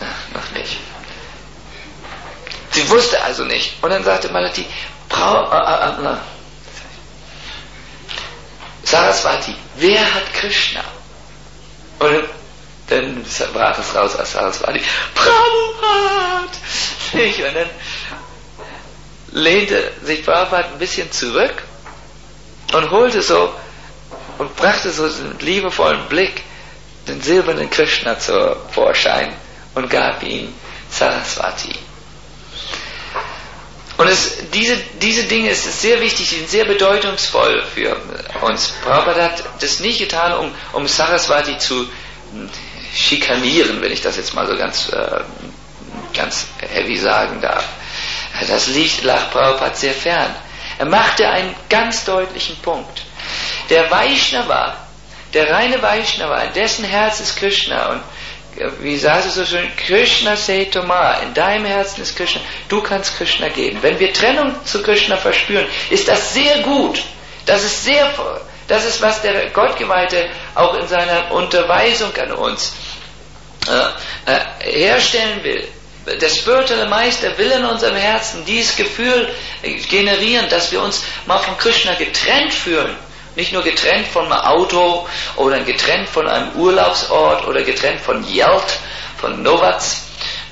Sie wusste also nicht. Und dann sagte Malati, Saraswati, wer hat Krishna? Und dann brach es raus aus Saraswati, Prabhupada! Und dann lehnte sich Prabhupada ein bisschen zurück und holte so und brachte so einen liebevollen Blick den silbernen Krishna zum Vorschein und gab ihm Saraswati. Und diese Dinge, es ist sehr wichtig, die sind sehr bedeutungsvoll für uns. Prabhupada hat das nicht getan, um Saraswati zu schikanieren, wenn ich das jetzt mal so ganz heavy sagen darf. Das lag Prabhupada sehr fern. Er machte einen ganz deutlichen Punkt. Der Vaishnava, der reine Vaishnava, in dessen Herz ist Krishna und wie sagst du so schön, Krishna se toma, in deinem Herzen ist Krishna, du kannst Krishna geben. Wenn wir Trennung zu Krishna verspüren, ist das sehr gut. Das ist, was der Gottgeweihte auch in seiner Unterweisung an uns herstellen will. Der spirituelle Meister will in unserem Herzen dieses Gefühl generieren, dass wir uns mal von Krishna getrennt fühlen. Nicht nur getrennt von einem Auto oder getrennt von einem Urlaubsort oder getrennt von Yelt, von Novats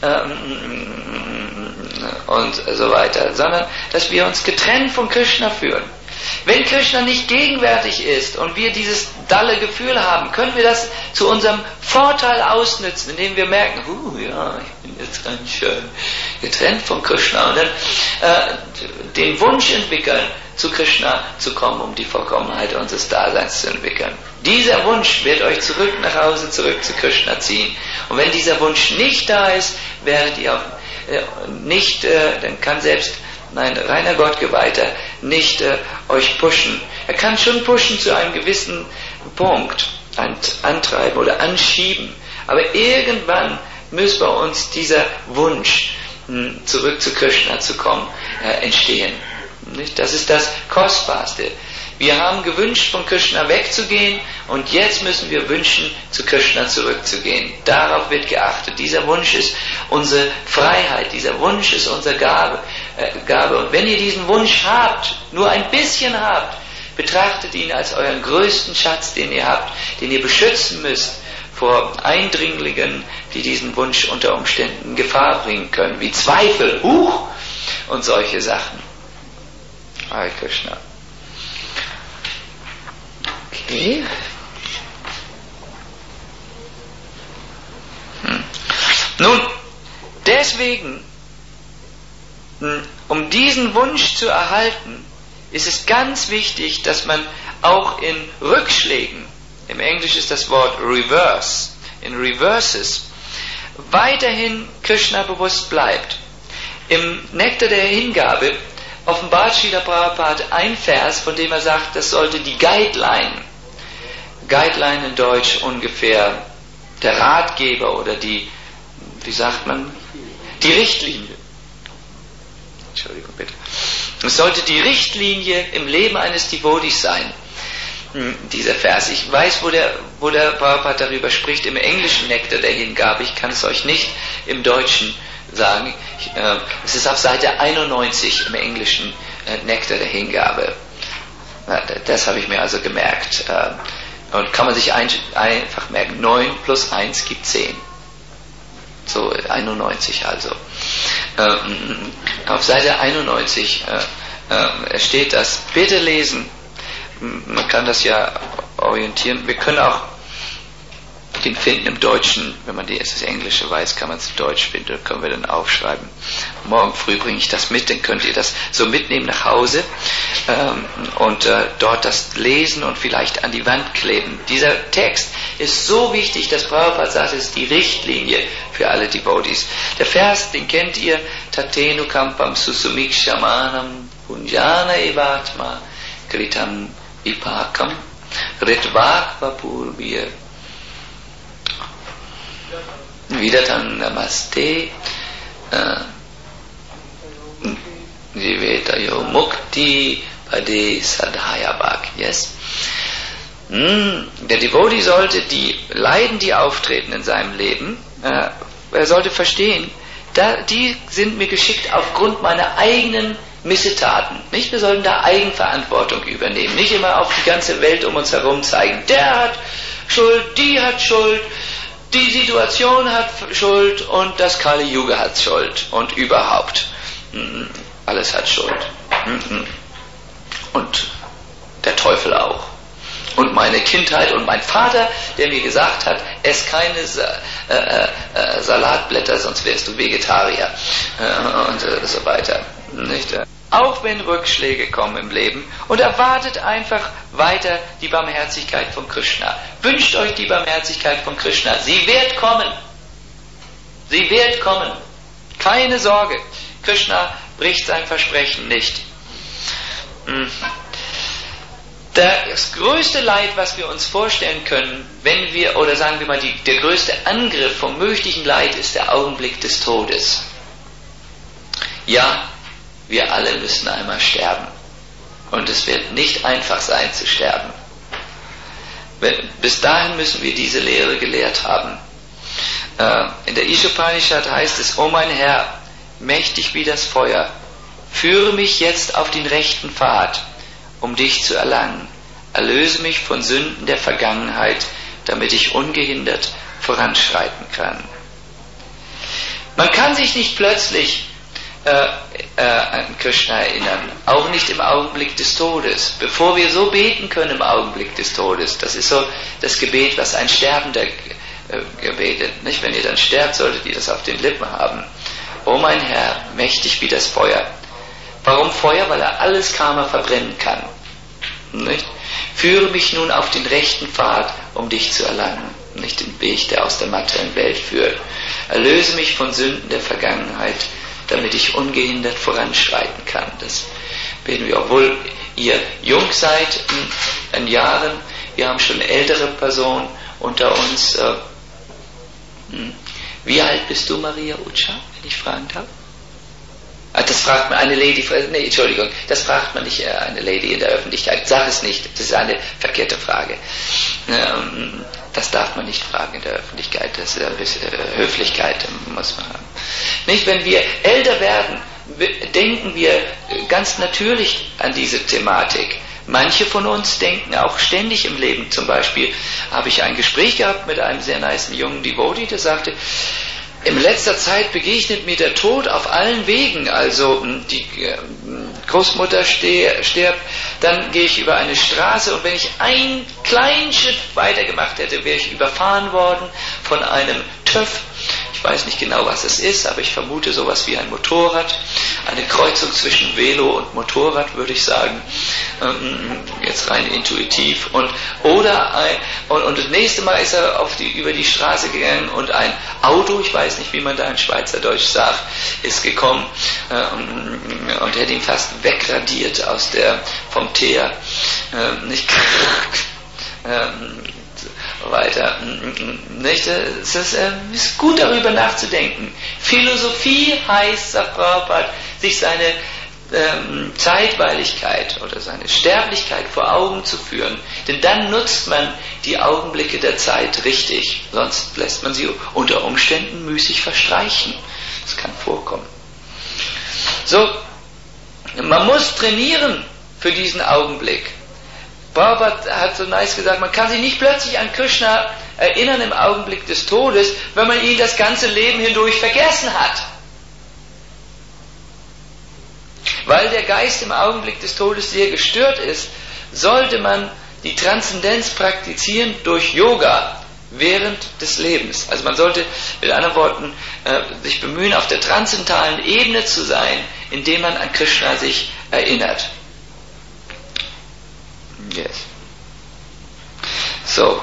und so weiter, sondern dass wir uns getrennt von Krishna fühlen. Wenn Krishna nicht gegenwärtig ist und wir dieses dalle Gefühl haben, können wir das zu unserem Vorteil ausnützen, indem wir merken, ja, ich bin jetzt ganz schön getrennt von Krishna und dann den Wunsch entwickeln, zu Krishna zu kommen, um die Vollkommenheit unseres Daseins zu entwickeln. Dieser Wunsch wird euch zurück nach Hause, zurück zu Krishna ziehen. Und wenn dieser Wunsch nicht da ist, werdet ihr auch nicht, dann kann selbst ein reiner Gottgeweihter nicht euch pushen. Er kann schon pushen zu einem gewissen Punkt, antreiben oder anschieben. Aber irgendwann muss bei uns dieser Wunsch zurück zu Krishna zu kommen, entstehen. Nicht? Das ist das Kostbarste. Wir haben gewünscht, von Krishna wegzugehen, und jetzt müssen wir wünschen, zu Krishna zurückzugehen. Darauf wird geachtet. Dieser Wunsch ist unsere Freiheit, dieser Wunsch ist unsere Gabe. Und wenn ihr diesen Wunsch habt, nur ein bisschen habt, betrachtet ihn als euren größten Schatz, den ihr habt, den ihr beschützen müsst vor Eindringlingen, die diesen Wunsch unter Umständen in Gefahr bringen können, wie Zweifel, und solche Sachen. Hare Krishna. Okay. Nun, deswegen, um diesen Wunsch zu erhalten, ist es ganz wichtig, dass man auch in Rückschlägen, im Englisch ist das Wort reverse, in reverses, weiterhin Krishna bewusst bleibt. Im Nektar der Hingabe offenbart Srila Prabhupada ein Vers, von dem er sagt, das sollte die Guideline in Deutsch ungefähr der Ratgeber oder die, wie sagt man, die Richtlinie. Entschuldigung bitte. Es sollte die Richtlinie im Leben eines Devotees sein, dieser Vers. Ich weiß, wo der Prabhupada darüber spricht, im englischen Nektar der Hingabe. Ich kann es euch nicht im Deutschen sagen. Es ist auf Seite 91 im englischen Nektar der Hingabe. Das habe ich mir also gemerkt. Und kann man sich einfach merken, 9 plus 1 gibt 10. So 91 also. Auf Seite 91 steht das. Bitte lesen. Man kann das ja orientieren. Wir können auch den finden im Deutschen. Wenn man das Englische weiß, kann man es im Deutsch finden. Das können wir dann aufschreiben. Morgen früh bringe ich das mit, dann könnt ihr das so mitnehmen nach Hause und dort das lesen und vielleicht an die Wand kleben. Dieser Text ist so wichtig, dass Prabhupada sagt, es ist die Richtlinie für alle Devotees. Der Vers, den kennt ihr, Tatenu Kampam Susumikshamanam Punjana Evatma Kritam Vipakam Ritvakva Purvir Vidatan Namaste Jivetayo Mukti Pade Sadhayabak. Yes? Der Devotee sollte die Leiden, die auftreten in seinem Leben, er sollte verstehen, die sind mir geschickt aufgrund meiner eigenen Missetaten. Nicht? Wir sollten da Eigenverantwortung übernehmen. Nicht immer auf die ganze Welt um uns herum zeigen. Der hat Schuld, die hat Schuld, die Situation hat Schuld und das Kali Yuga hat Schuld und überhaupt. Alles hat Schuld. Und der Teufel auch. Und meine Kindheit und mein Vater, der mir gesagt hat, ess keine Salatblätter, sonst wärst du Vegetarier. Und so weiter. Nicht? Auch wenn Rückschläge kommen im Leben, und erwartet einfach weiter die Barmherzigkeit von Krishna. Wünscht euch die Barmherzigkeit von Krishna. Sie wird kommen. Sie wird kommen. Keine Sorge. Krishna bricht sein Versprechen nicht. Das größte Leid, was wir uns vorstellen können, wenn wir, oder sagen wir mal, der größte Angriff vom möglichen Leid ist der Augenblick des Todes. Ja, wir alle müssen einmal sterben. Und es wird nicht einfach sein zu sterben. Bis dahin müssen wir diese Lehre gelehrt haben. In der Ishopanishad heißt es, O mein Herr, mächtig wie das Feuer, führe mich jetzt auf den rechten Pfad, um dich zu erlangen. Erlöse mich von Sünden der Vergangenheit, damit ich ungehindert voranschreiten kann. Man kann sich nicht plötzlich an Krishna erinnern, auch nicht im Augenblick des Todes. Bevor wir so beten können im Augenblick des Todes, das ist so das Gebet, was ein Sterbender gebetet. Nicht? Wenn ihr dann sterbt, solltet ihr das auf den Lippen haben. O mein Herr, mächtig wie das Feuer. Warum Feuer? Weil er alles Karma verbrennen kann. Nicht? Führe mich nun auf den rechten Pfad, um dich zu erlangen. Nicht den Weg, der aus der materiellen Welt führt. Erlöse mich von Sünden der Vergangenheit, damit ich ungehindert voranschreiten kann. Das beten wir, obwohl ihr jung seid in Jahren. Wir haben schon ältere Personen unter uns. Wie alt bist du, Maria Ucha, wenn ich fragen darf? Das fragt man eine Lady, nee, Entschuldigung, das fragt man nicht eine Lady in der Öffentlichkeit. Sag es nicht, das ist eine verkehrte Frage. Das darf man nicht fragen in der Öffentlichkeit, das ist ein bisschen Höflichkeit muss man haben. Nicht, wenn wir älter werden, denken wir ganz natürlich an diese Thematik. Manche von uns denken auch ständig im Leben. Zum Beispiel habe ich ein Gespräch gehabt mit einem sehr nicen jungen Devotee, der sagte, in letzter Zeit begegnet mir der Tod auf allen Wegen. Also die Großmutter stirbt, dann gehe ich über eine Straße und wenn ich einen kleinen Schritt weiter gemacht hätte, wäre ich überfahren worden von einem TÜV. Ich weiß nicht genau, was es ist, aber ich vermute sowas wie ein Motorrad. Eine Kreuzung zwischen Velo und Motorrad, würde ich sagen. Jetzt rein intuitiv. Und das nächste Mal ist er über die Straße gegangen und ein Auto, ich weiß nicht, wie man da in Schweizerdeutsch sagt, ist gekommen und hätte ihn fast wegradiert vom Teer. Nicht weiter. Nicht? Es ist gut, darüber nachzudenken. Philosophie heißt, sagt Prabhupada, sich seine Zeitweiligkeit oder seine Sterblichkeit vor Augen zu führen. Denn dann nutzt man die Augenblicke der Zeit richtig. Sonst lässt man sie unter Umständen müßig verstreichen. Das kann vorkommen. So, man muss trainieren für diesen Augenblick. Prabhupada hat so nice gesagt, man kann sich nicht plötzlich an Krishna erinnern im Augenblick des Todes, wenn man ihn das ganze Leben hindurch vergessen hat. Weil der Geist im Augenblick des Todes sehr gestört ist, sollte man die Transzendenz praktizieren durch Yoga während des Lebens. Also man sollte mit anderen Worten sich bemühen, auf der transzendentalen Ebene zu sein, indem man an Krishna sich erinnert. Yes. So,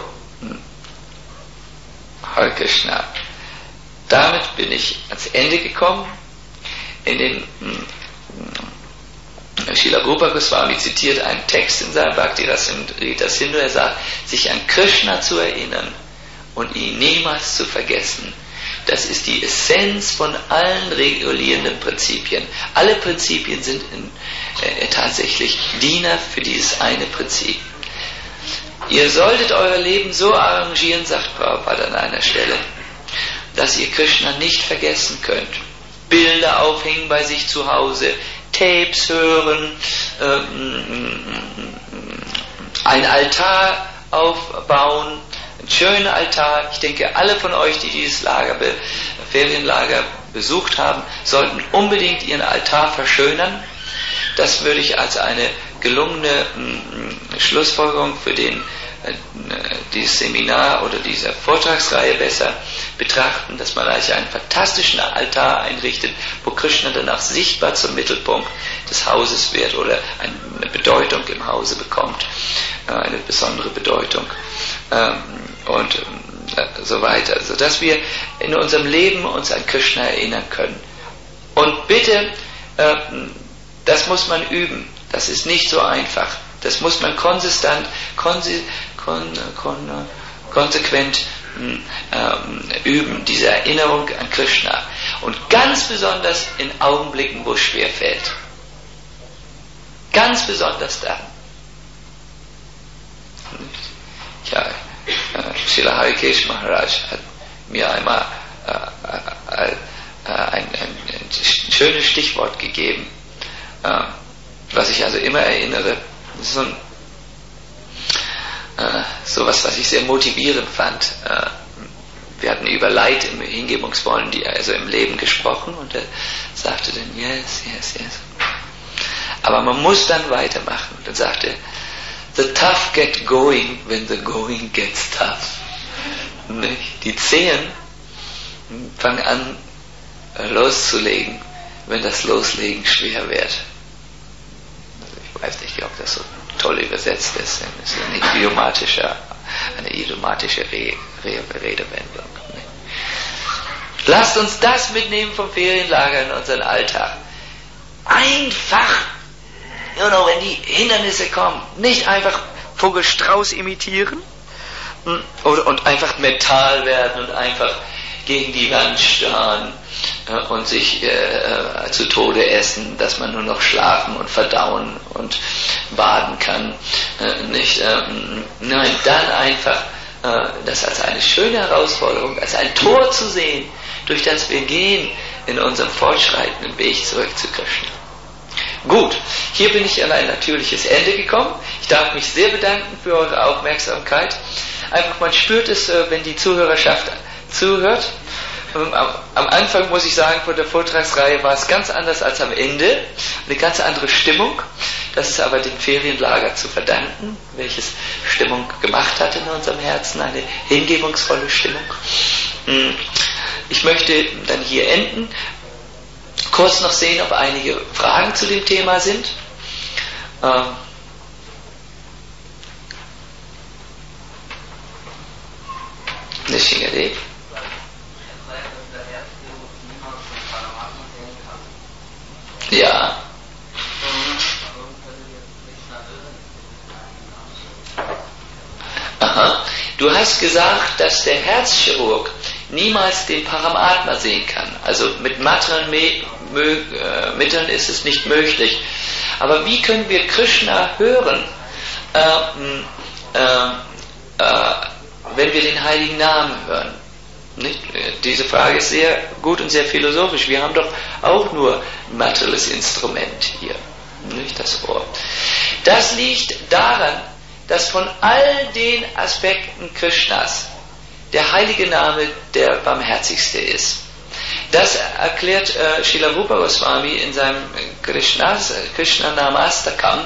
Hare Krishna. Damit bin ich ans Ende gekommen. In dem Srila Rupa Goswami zitiert einen Text in seinem Bhakti Rasa Sindhu, er sagt, sich an Krishna zu erinnern und ihn niemals zu vergessen. Das ist die Essenz von allen regulierenden Prinzipien. Alle Prinzipien sind tatsächlich Diener für dieses eine Prinzip. Ihr solltet euer Leben so arrangieren, sagt Prabhupada an einer Stelle, dass ihr Krishna nicht vergessen könnt. Bilder aufhängen bei sich zu Hause, Tapes hören, ein Altar aufbauen, einen schönen Altar. Ich denke, alle von euch, die dieses Ferienlager besucht haben, sollten unbedingt ihren Altar verschönern. Das würde ich als eine gelungene Schlussfolgerung für dieses Seminar oder diese Vortragsreihe besser betrachten, dass man also einen fantastischen Altar einrichtet, wo Krishna danach sichtbar zum Mittelpunkt des Hauses wird oder eine Bedeutung im Hause bekommt, eine besondere Bedeutung und so weiter, sodass wir in unserem Leben uns an Krishna erinnern können. Und bitte, das muss man üben, das ist nicht so einfach, das muss man konsequent üben, diese Erinnerung an Krishna. Und ganz besonders in Augenblicken, wo es schwer fällt. Ganz besonders dann. Ja, Srila Harikesh Maharaj hat mir einmal ein schönes Stichwort gegeben, was ich also immer erinnere. Das ist sowas, was ich sehr motivierend fand. Wir hatten über Leid im Hingebungsvollen, also im Leben gesprochen, und er sagte dann, yes. Aber man muss dann weitermachen. Und dann sagte er, the tough get going when the going gets tough. Die Zehen fangen an loszulegen, wenn das Loslegen schwer wird. Also ich weiß nicht, ob das so toll übersetzt ist. Das ist eine idiomatische Redewendung. Lasst uns das mitnehmen vom Ferienlager in unseren Alltag. Einfach, wenn die Hindernisse kommen, nicht einfach Vogelstrauß imitieren und einfach mental werden und einfach gegen die Wand starren und sich zu Tode essen, dass man nur noch schlafen und verdauen und baden kann. Nicht? Nein, dann einfach das als eine schöne Herausforderung, als ein Tor zu sehen, durch das wir gehen in unserem fortschreitenden Weg zurück zu Krishna. Gut, hier bin ich an ein natürliches Ende gekommen. Ich darf mich sehr bedanken für eure Aufmerksamkeit. Einfach, man spürt es, wenn die Zuhörerschaft zuhört. Am Anfang, muss ich sagen, von der Vortragsreihe war es ganz anders als am Ende. Eine ganz andere Stimmung. Das ist aber dem Ferienlager zu verdanken, welches Stimmung gemacht hat in unserem Herzen, eine hingebungsvolle Stimmung. Ich möchte dann hier enden. Kurz noch sehen, ob einige Fragen zu dem Thema sind. Nishingade. Ja. Aha. Du hast gesagt, dass der Herzchirurg niemals den Paramatma sehen kann. Also mit materiellen Mitteln ist es nicht möglich. Aber wie können wir Krishna hören, wenn wir den heiligen Namen hören? Nicht? Diese Frage ist sehr gut und sehr philosophisch. Wir haben doch auch nur ein materielles Instrument hier, nicht das Ohr. Das liegt daran, dass von all den Aspekten Krishnas der heilige Name der barmherzigste ist. Das erklärt Srila Rupa Goswami in seinem Krishna Namastakam,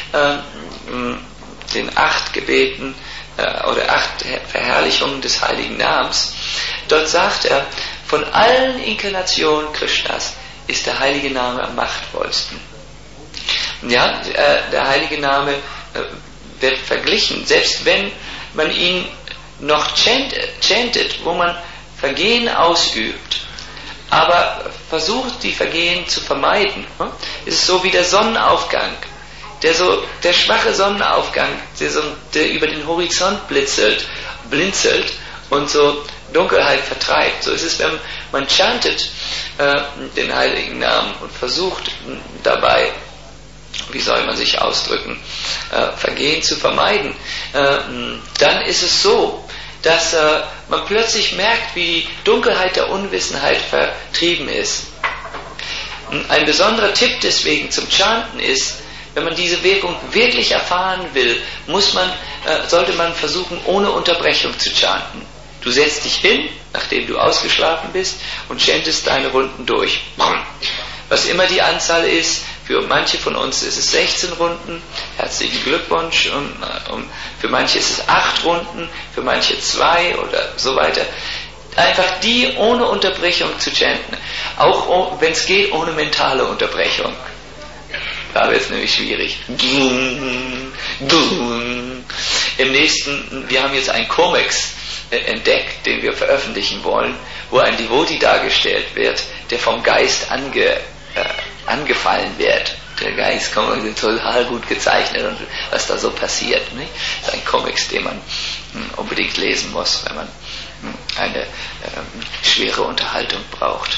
den 8 Gebeten oder 8 Verherrlichungen des heiligen Namens. Dort sagt er, von allen Inkarnationen Krishnas ist der heilige Name am machtvollsten. Ja, der heilige Name wird verglichen, selbst wenn man ihn noch chantet, wo man Vergehen ausübt, aber versucht, die Vergehen zu vermeiden, ist es so wie der Sonnenaufgang, der schwache Sonnenaufgang, der über den Horizont blinzelt und so Dunkelheit vertreibt. So ist es, wenn man chantet den heiligen Namen und versucht dabei, wie soll man sich ausdrücken, Vergehen zu vermeiden, dann ist es so, dass man plötzlich merkt, wie die Dunkelheit der Unwissenheit vertrieben ist. Ein besonderer Tipp deswegen zum Chanten ist, wenn man diese Wirkung wirklich erfahren will, sollte man versuchen, ohne Unterbrechung zu chanten. Du setzt dich hin, nachdem du ausgeschlafen bist, und chantest deine Runden durch. Was immer die Anzahl ist, für manche von uns ist es 16 Runden, herzlichen Glückwunsch, und für manche ist es 8 Runden, für manche 2 oder so weiter. Einfach die ohne Unterbrechung zu chanten, auch wenn es geht, ohne mentale Unterbrechung. Da wird es nämlich schwierig. Im nächsten, wir haben jetzt einen Comics entdeckt, den wir veröffentlichen wollen, wo ein Devotee dargestellt wird, der vom Geist angefallen wird. Der Geist kommt total gut gezeichnet und was da so passiert. Nicht? Das ist ein Comics, den man unbedingt lesen muss, wenn man eine schwere Unterhaltung braucht.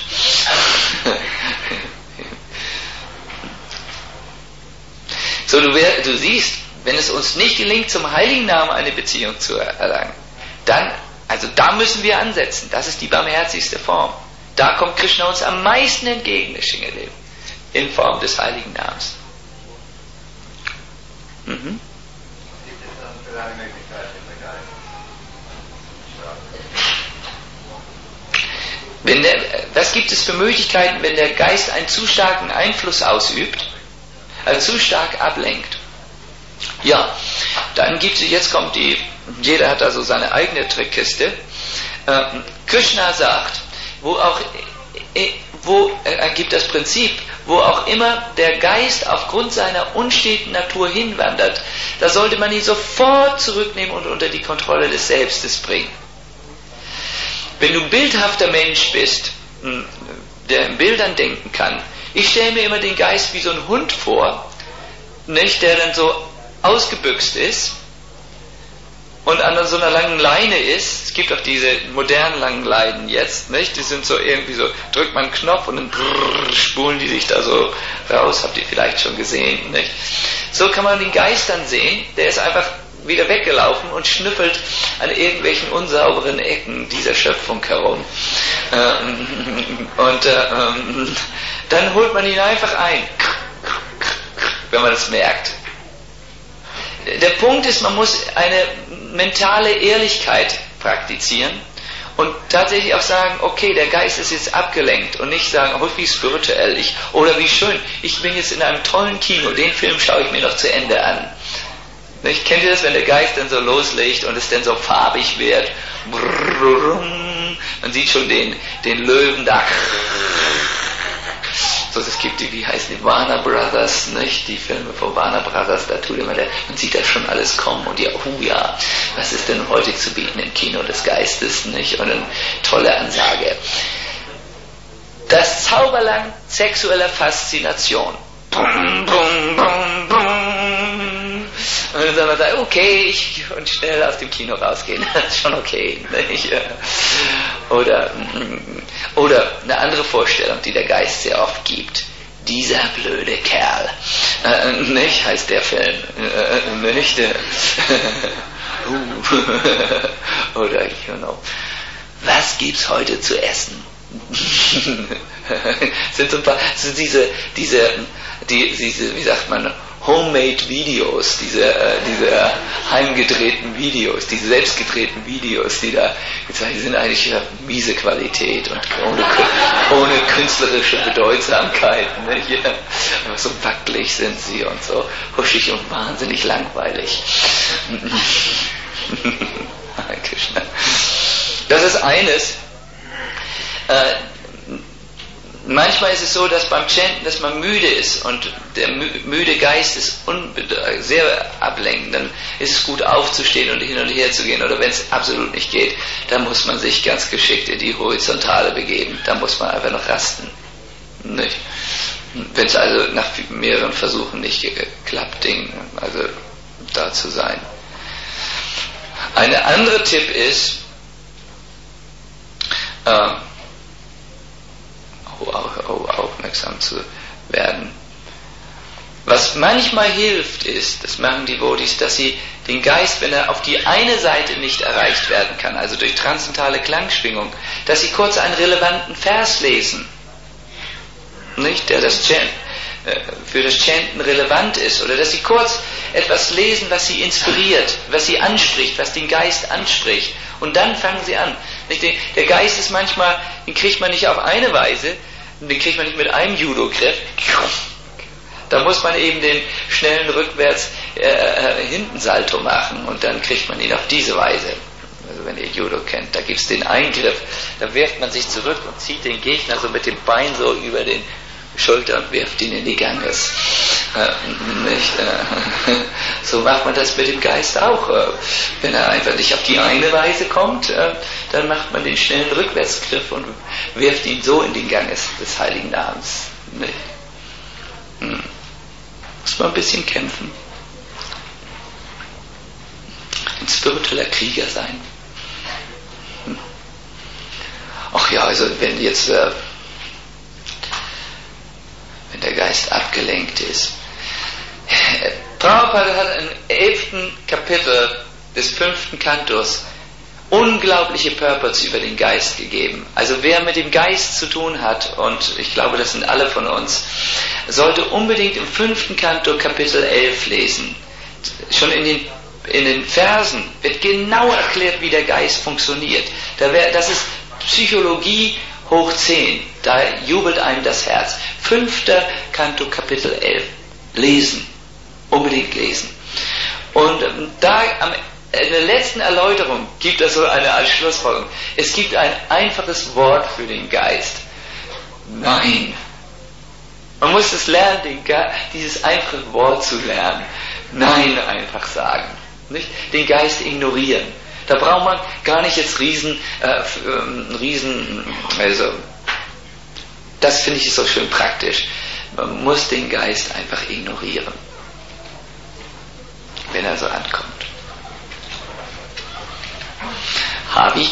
So, du siehst, wenn es uns nicht gelingt, zum heiligen Namen eine Beziehung zu erlangen, da müssen wir ansetzen. Das ist die barmherzigste Form. Da kommt Krishna uns am meisten entgegen, Nishingade, in Form des heiligen Namens. Mhm. Was gibt es für Möglichkeiten, wenn der Geist einen zu starken Einfluss ausübt, also zu stark ablenkt? Ja, dann jeder hat also seine eigene Trickkiste. Krishna sagt, er gibt das Prinzip, wo auch immer der Geist aufgrund seiner unsteten Natur hinwandert, da sollte man ihn sofort zurücknehmen und unter die Kontrolle des Selbstes bringen. Wenn du ein bildhafter Mensch bist, der in Bildern denken kann, ich stelle mir immer den Geist wie so ein Hund vor, nicht, der dann so ausgebüxt ist, und an so einer langen Leine ist, es gibt auch diese modernen langen Leinen jetzt, nicht? Die sind so irgendwie so, drückt man einen Knopf und dann spulen die sich da so raus, habt ihr vielleicht schon gesehen, nicht? So kann man den Geist dann sehen, der ist einfach wieder weggelaufen und schnüffelt an irgendwelchen unsauberen Ecken dieser Schöpfung herum. Dann holt man ihn einfach ein, wenn man es merkt. Der Punkt ist, man muss eine mentale Ehrlichkeit praktizieren und tatsächlich auch sagen, okay, der Geist ist jetzt abgelenkt und nicht sagen, oh, wie spirituell oder wie schön, ich bin jetzt in einem tollen Kino, den Film schaue ich mir noch zu Ende an. Nicht? Kennt ihr das, wenn der Geist dann so loslegt und es dann so farbig wird? Man sieht schon den Löwen da. So, es gibt die, wie heißen die, Warner Brothers, nicht? Die Filme von Warner Brothers, da tut immer man sieht da schon alles kommen und ja, was ist denn heute zu bieten im Kino des Geistes, nicht? Und eine tolle Ansage. Das Zauberland sexueller Faszination. Bum, bum, bum, bum. Und dann soll man sagen, okay, und schnell aus dem Kino rausgehen, das ist schon okay, nicht? Oder eine andere Vorstellung, die der Geist sehr oft gibt. Dieser blöde Kerl, nicht, heißt der Film, nicht? Oder, was gibt's heute zu essen? Sind so ein paar, sind diese, wie sagt man, Homemade Videos, diese heimgedrehten Videos, diese selbstgedrehten Videos, die sind eigentlich miese Qualität und ohne künstlerische Bedeutsamkeit. Ne? Aber so wackelig sind sie und so huschig und wahnsinnig langweilig. Das ist eines. Manchmal ist es so, dass beim Chanten, dass man müde ist und der müde Geist ist sehr ablenkend. Dann ist es gut aufzustehen und hin und her zu gehen. Oder wenn es absolut nicht geht, dann muss man sich ganz geschickt in die Horizontale begeben. Da muss man einfach noch rasten. Nicht? Wenn es also nach mehreren Versuchen nicht klappt, also da zu sein. Ein anderer Tipp ist, aufmerksam zu werden. Was manchmal hilft ist, das machen die Bodhis, dass sie den Geist, wenn er auf die eine Seite nicht erreicht werden kann, also durch transzendentale Klangschwingung, dass sie kurz einen relevanten Vers lesen, nicht, der für das Chanten relevant ist, oder dass sie kurz etwas lesen, was sie inspiriert, was sie anspricht, was den Geist anspricht, und dann fangen sie an. Der Geist ist manchmal, den kriegt man nicht auf eine Weise, den kriegt man nicht mit einem Judo-Griff. Da muss man eben den schnellen rückwärts Hintensalto machen und dann kriegt man ihn auf diese Weise. Also wenn ihr Judo kennt, da gibt es den Eingriff, da wirft man sich zurück und zieht den Gegner so mit dem Bein so über den Schulter und wirft ihn in die Ganges. So macht man das mit dem Geist auch. Wenn er einfach nicht auf die eine Weise kommt, dann macht man den schnellen Rückwärtsgriff und wirft ihn so in den Ganges des Heiligen Namens. Muss man ein bisschen kämpfen. Ein spiritueller Krieger sein. Ach ja, also wenn jetzt wenn der Geist abgelenkt ist. Prabhupada hat im 11. Kapitel des 5. Kantos unglaubliche Purports über den Geist gegeben. Also wer mit dem Geist zu tun hat, und ich glaube, das sind alle von uns, sollte unbedingt im 5. Kanto Kapitel 11 lesen. Schon in den Versen wird genau erklärt, wie der Geist funktioniert. Das ist Psychologie hoch 10. Da jubelt einem das Herz. 5. Kanto Kapitel 11. Lesen. Unbedingt lesen. Und da in der letzten Erläuterung gibt es so eine als Schlussfolgerung. Es gibt ein einfaches Wort für den Geist. Nein. Man muss es lernen, dieses einfache Wort zu lernen. Nein einfach sagen. Nicht? Den Geist ignorieren. Da braucht man gar nicht jetzt also das finde ich so schön praktisch. Man muss den Geist einfach ignorieren, wenn er so ankommt. Harvey?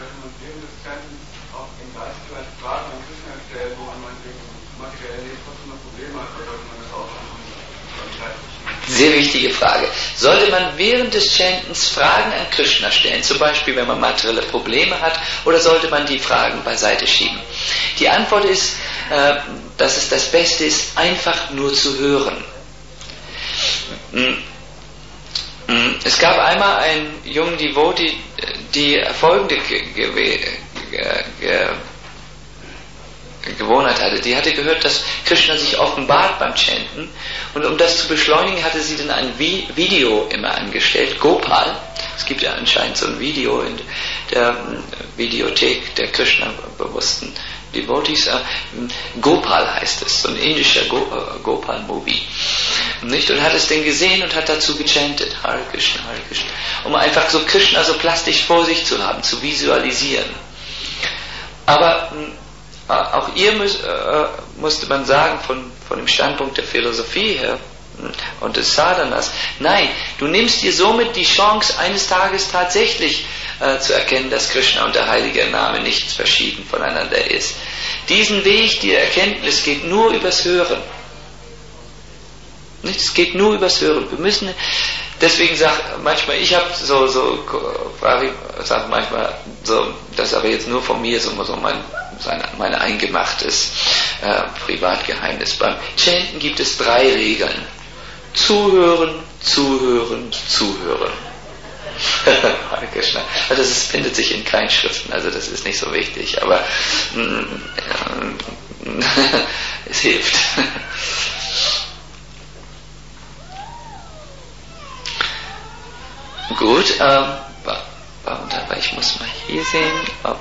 Sehr wichtige Frage. Sollte man während des Chantens Fragen an Krishna stellen, zum Beispiel wenn man materielle Probleme hat, oder sollte man die Fragen beiseite schieben? Die Antwort ist, dass es das Beste ist, einfach nur zu hören. Es gab einmal einen jungen Devotee, die folgende Gewohnheit hatte. Die hatte gehört, dass Krishna sich offenbart beim Chanten, und um das zu beschleunigen, hatte sie dann ein Video immer angestellt, Gopal. Es gibt ja anscheinend so ein Video in der Videothek der Krishna-bewussten Devotees. Gopal heißt es, so ein indischer Gopal-Movie. Nicht? Und hat es denn gesehen und hat dazu gechantet, Hare Krishna, Hare Krishna, um einfach so Krishna so plastisch vor sich zu haben, zu visualisieren. Aber auch ihr musste man sagen, von dem Standpunkt der Philosophie her und des Sadhanas, nein, du nimmst dir somit die Chance, eines Tages tatsächlich zu erkennen, dass Krishna und der heilige Name nichts verschieden voneinander ist. Diesen Weg, die Erkenntnis, geht nur übers Hören. Es geht nur übers Hören. Wir müssen, deswegen manchmal, ich habe sag manchmal so, das ist aber jetzt nur von mir so mein eingemachtes Privatgeheimnis. Beim Chanten gibt es 3 Regeln. Zuhören, zuhören, zuhören. Also das findet sich in Kleinschriften, also das ist nicht so wichtig, aber es hilft. Gut, aber ich muss mal hier sehen,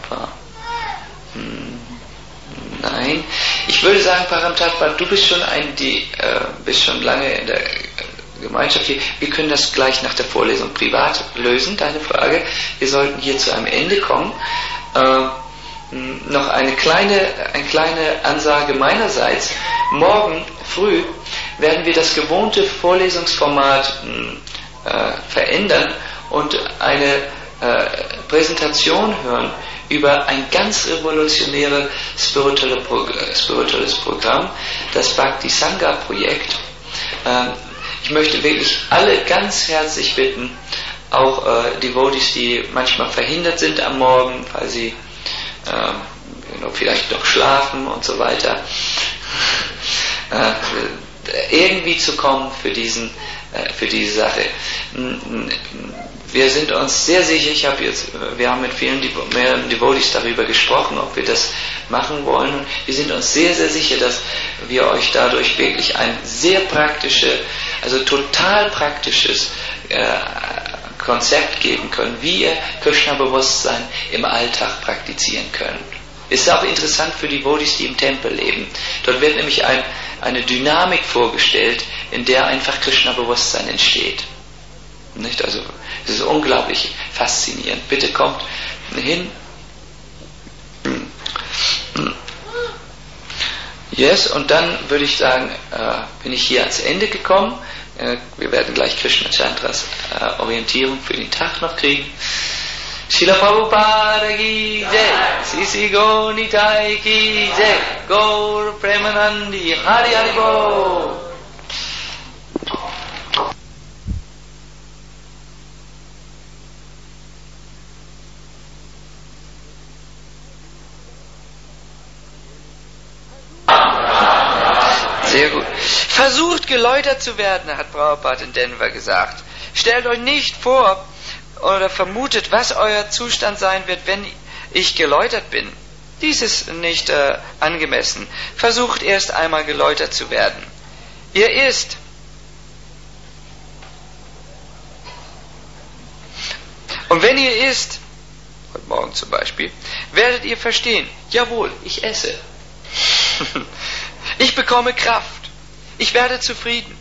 nein. Ich würde sagen, Paramtatva, du bist schon bist schon lange in der Gemeinschaft hier. Wir können das gleich nach der Vorlesung privat lösen, deine Frage. Wir sollten hier zu einem Ende kommen. Noch eine kleine Ansage meinerseits. Morgen früh werden wir das gewohnte Vorlesungsformat verändern und eine Präsentation hören über ein ganz revolutionäres spirituelles Programm, das Bhakti Sangha Projekt. Ich möchte wirklich alle ganz herzlich bitten, auch Devotees, die manchmal verhindert sind am Morgen, weil sie vielleicht noch schlafen und so weiter, irgendwie zu kommen für diese Sache. Wir sind uns sehr sicher, wir haben mit mehreren Devotees darüber gesprochen, ob wir das machen wollen. Und wir sind uns sehr, sehr sicher, dass wir euch dadurch wirklich ein sehr total praktisches Konzept geben können, wie ihr Krishna-Bewusstsein im Alltag praktizieren könnt. Ist auch interessant für die Devotees, die im Tempel leben. Dort wird nämlich eine Dynamik vorgestellt, in der einfach Krishna-Bewusstsein entsteht. Nicht? Also, es ist unglaublich faszinierend. Bitte kommt hin. Yes, und dann würde ich sagen, bin ich hier ans Ende gekommen. Wir werden gleich Krishna Chandras Orientierung für den Tag noch kriegen. Srila Prabhupada ki jai, Sisi Gaur Nitai ki jai, Gaur Premanandi Hari Hari Bol. Sehr gut. Versucht geläutert zu werden, hat Prabhupada in Denver gesagt. Stellt euch nicht vor oder vermutet, was euer Zustand sein wird, wenn ich geläutert bin. Dies ist nicht angemessen. Versucht erst einmal geläutert zu werden. Ihr isst. Und wenn ihr isst, heute Morgen zum Beispiel, werdet ihr verstehen, jawohl, ich esse. Ich bekomme Kraft. Ich werde zufrieden.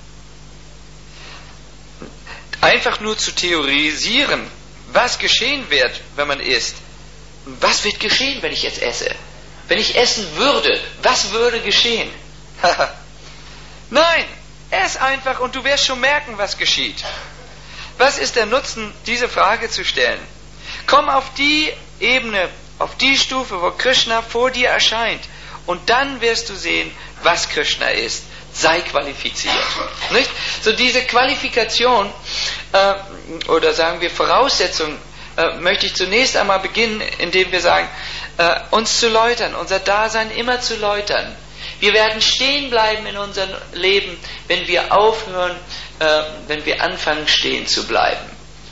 Einfach nur zu theorisieren, was geschehen wird, wenn man isst. Was wird geschehen, wenn ich jetzt esse? Wenn ich essen würde, was würde geschehen? Nein, ess einfach und du wirst schon merken, was geschieht. Was ist der Nutzen, diese Frage zu stellen? Komm auf die Ebene, auf die Stufe, wo Krishna vor dir erscheint. Und dann wirst du sehen, was Krishna ist. Sei qualifiziert. Nicht? So diese Qualifikation, oder sagen wir Voraussetzung, möchte ich zunächst einmal beginnen, indem wir sagen, uns zu läutern, unser Dasein immer zu läutern. Wir werden stehen bleiben in unserem Leben, wenn wir aufhören, wenn wir anfangen stehen zu bleiben.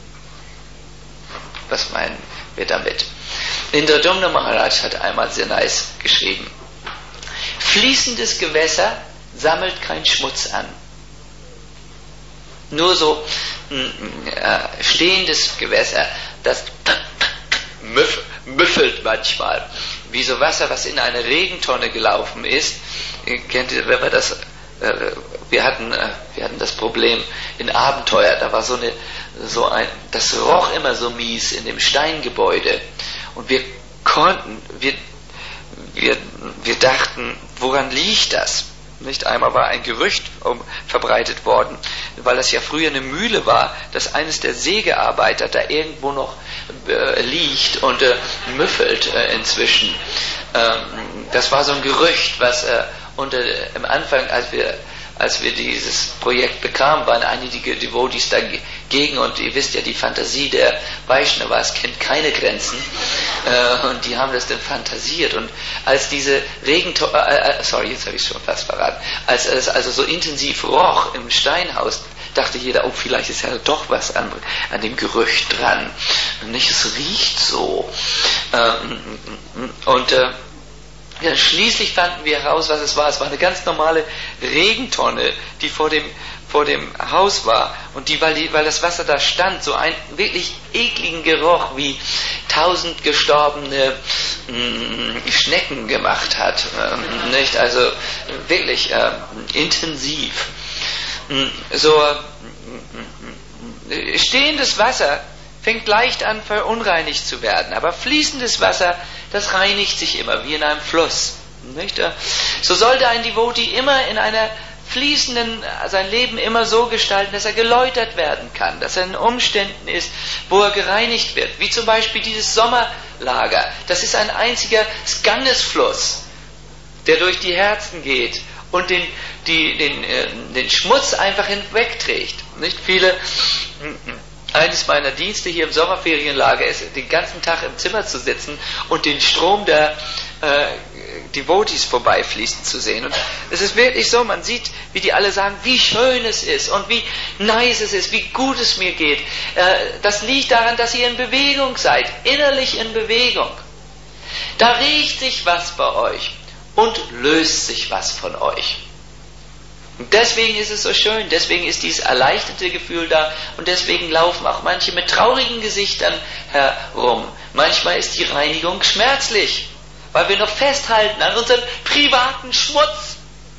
Was meinen wir damit? Indradumna Maharaj hat einmal sehr nice geschrieben: Fließendes Gewässer sammelt keinen Schmutz an. Nur so stehendes Gewässer, das müffelt manchmal, wie so Wasser, was in eine Regentonne gelaufen ist. Kennt ihr, wenn man das, wir hatten das Problem in Abenteuer, da war das roch immer so mies in dem Steingebäude, und wir dachten, woran liegt das? Nicht einmal war ein Gerücht verbreitet worden, weil das ja früher eine Mühle war, dass eines der Sägearbeiter da irgendwo noch liegt und müffelt inzwischen. Das war so ein Gerücht, was am Anfang, als wir dieses Projekt bekamen, waren einige Devotees dagegen, und ihr wisst ja, die Fantasie der Vaishnavas kennt keine Grenzen, und die haben das dann fantasiert, und als diese jetzt habe ich schon fast verraten, als es also so intensiv roch im Steinhaus, dachte jeder, oh, vielleicht ist ja doch was an dem Gerücht dran, nicht, es riecht so, ja, schließlich fanden wir heraus, was es war. Es war eine ganz normale Regentonne, die vor dem Haus war, und weil das Wasser da stand, so einen wirklich ekligen Geruch wie 1000 gestorbene Schnecken gemacht hat. Nicht? Also wirklich intensiv. Stehendes Wasser fängt leicht an, verunreinigt zu werden, aber fließendes Wasser, das reinigt sich immer, wie in einem Fluss. Nicht? So sollte ein Devotee immer in einer sein Leben immer so gestalten, dass er geläutert werden kann, dass er in Umständen ist, wo er gereinigt wird, wie zum Beispiel dieses Sommerlager. Das ist ein einziger Gangesfluss, der durch die Herzen geht und den Schmutz einfach hinwegträgt. Nicht viele. Eines meiner Dienste hier im Sommerferienlager ist, den ganzen Tag im Zimmer zu sitzen und den Strom der Devotees vorbeifließen zu sehen. Und es ist wirklich so, man sieht, wie die alle sagen, wie schön es ist und wie nice es ist, wie gut es mir geht. Das liegt daran, dass ihr in Bewegung seid, innerlich in Bewegung. Da regt sich was bei euch und löst sich was von euch. Und deswegen ist es so schön, deswegen ist dieses erleichterte Gefühl da, und deswegen laufen auch manche mit traurigen Gesichtern herum. Manchmal ist die Reinigung schmerzlich, weil wir noch festhalten an unserem privaten Schmutz.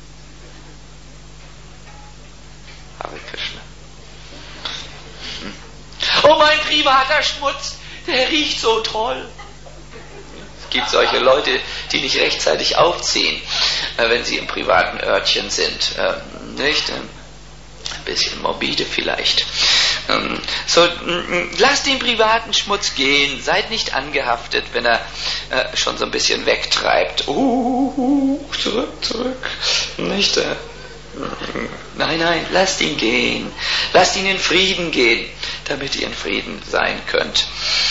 Hare Krishna. Oh, mein privater Schmutz, der riecht so toll. Es gibt solche Leute, die nicht rechtzeitig aufziehen, wenn sie im privaten Örtchen sind. Nicht? Ein bisschen morbide vielleicht. Lasst den privaten Schmutz gehen, seid nicht angehaftet, wenn er schon so ein bisschen wegtreibt. Zurück. Nicht? Nein, lasst ihn gehen. Lasst ihn in Frieden gehen, damit ihr in Frieden sein könnt.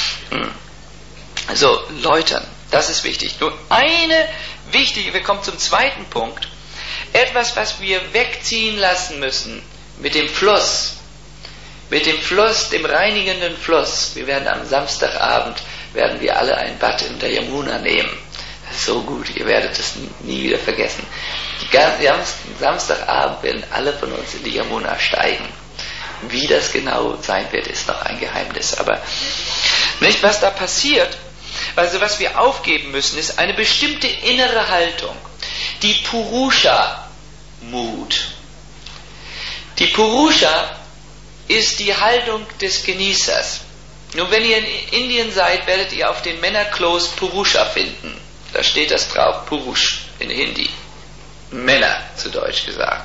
Also, läutern, das ist wichtig. Nur wir kommen zum zweiten Punkt. Etwas, was wir wegziehen lassen müssen mit dem Fluss, dem reinigenden Fluss. Wir werden am Samstagabend, alle ein Bad in der Yamuna nehmen. Das ist so gut, ihr werdet es nie wieder vergessen. Am Samstagabend werden alle von uns in die Yamuna steigen. Wie das genau sein wird, ist noch ein Geheimnis. Aber nicht, was da passiert, also was wir aufgeben müssen, ist eine bestimmte innere Haltung. Die Purusha-Mut. Die Purusha ist die Haltung des Genießers. Nun, wenn ihr in Indien seid, werdet ihr auf den Männerklos Purusha finden. Da steht das drauf, Purush in Hindi. Männer, zu Deutsch gesagt.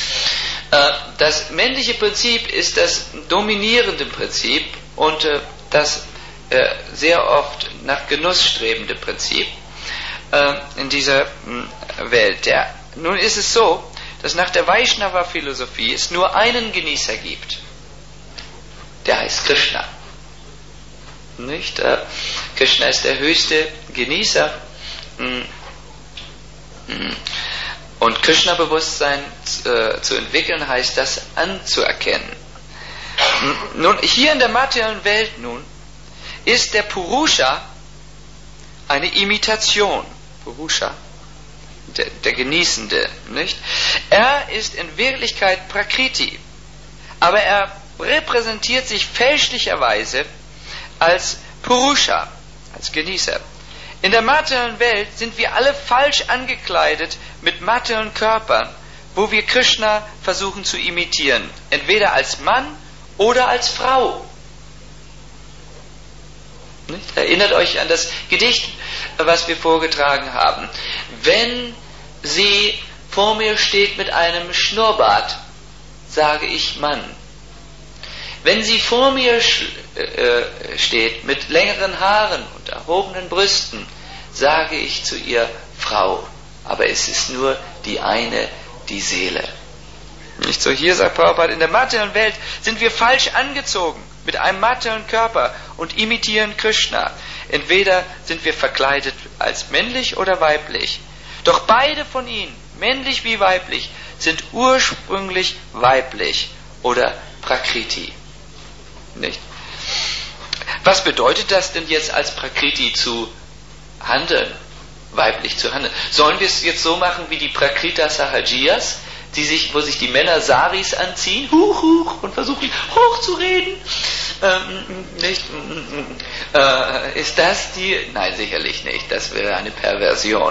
Das männliche Prinzip ist das dominierende Prinzip, und das sehr oft nach Genuss strebende Prinzip in dieser Welt. Nun ist es so, dass nach der Vaishnava-Philosophie es nur einen Genießer gibt. Der heißt Krishna. Nicht? Krishna ist der höchste Genießer. Und Krishna-Bewusstsein zu entwickeln, heißt das anzuerkennen. Nun, hier in der materiellen Welt nun ist der Purusha eine Imitation. Purusha, der Genießende, nicht? Er ist in Wirklichkeit Prakriti, aber er repräsentiert sich fälschlicherweise als Purusha, als Genießer. In der materiellen Welt sind wir alle falsch angekleidet mit materiellen Körpern, wo wir Krishna versuchen zu imitieren, entweder als Mann oder als Frau. Nicht? Erinnert euch an das Gedicht, was wir vorgetragen haben. Wenn sie vor mir steht mit einem Schnurrbart, sage ich Mann. Wenn sie vor mir steht mit längeren Haaren und erhobenen Brüsten, sage ich zu ihr Frau. Aber es ist nur die eine, die Seele. Nicht so, hier sagt Prabhupada, in der materiellen Welt sind wir falsch angezogen mit einem materiellen Körper und imitieren Krishna. Entweder sind wir verkleidet als männlich oder weiblich. Doch beide von ihnen, männlich wie weiblich, sind ursprünglich weiblich oder Prakriti. Nicht? Was bedeutet das denn jetzt als Prakriti zu handeln? Weiblich zu handeln. Sollen wir es jetzt so machen wie die Prakrita Sahajiyas, wo sich die Männer Saris anziehen, und versuchen hochzureden? Nicht? Ist das die? Nein, sicherlich nicht. Das wäre eine Perversion.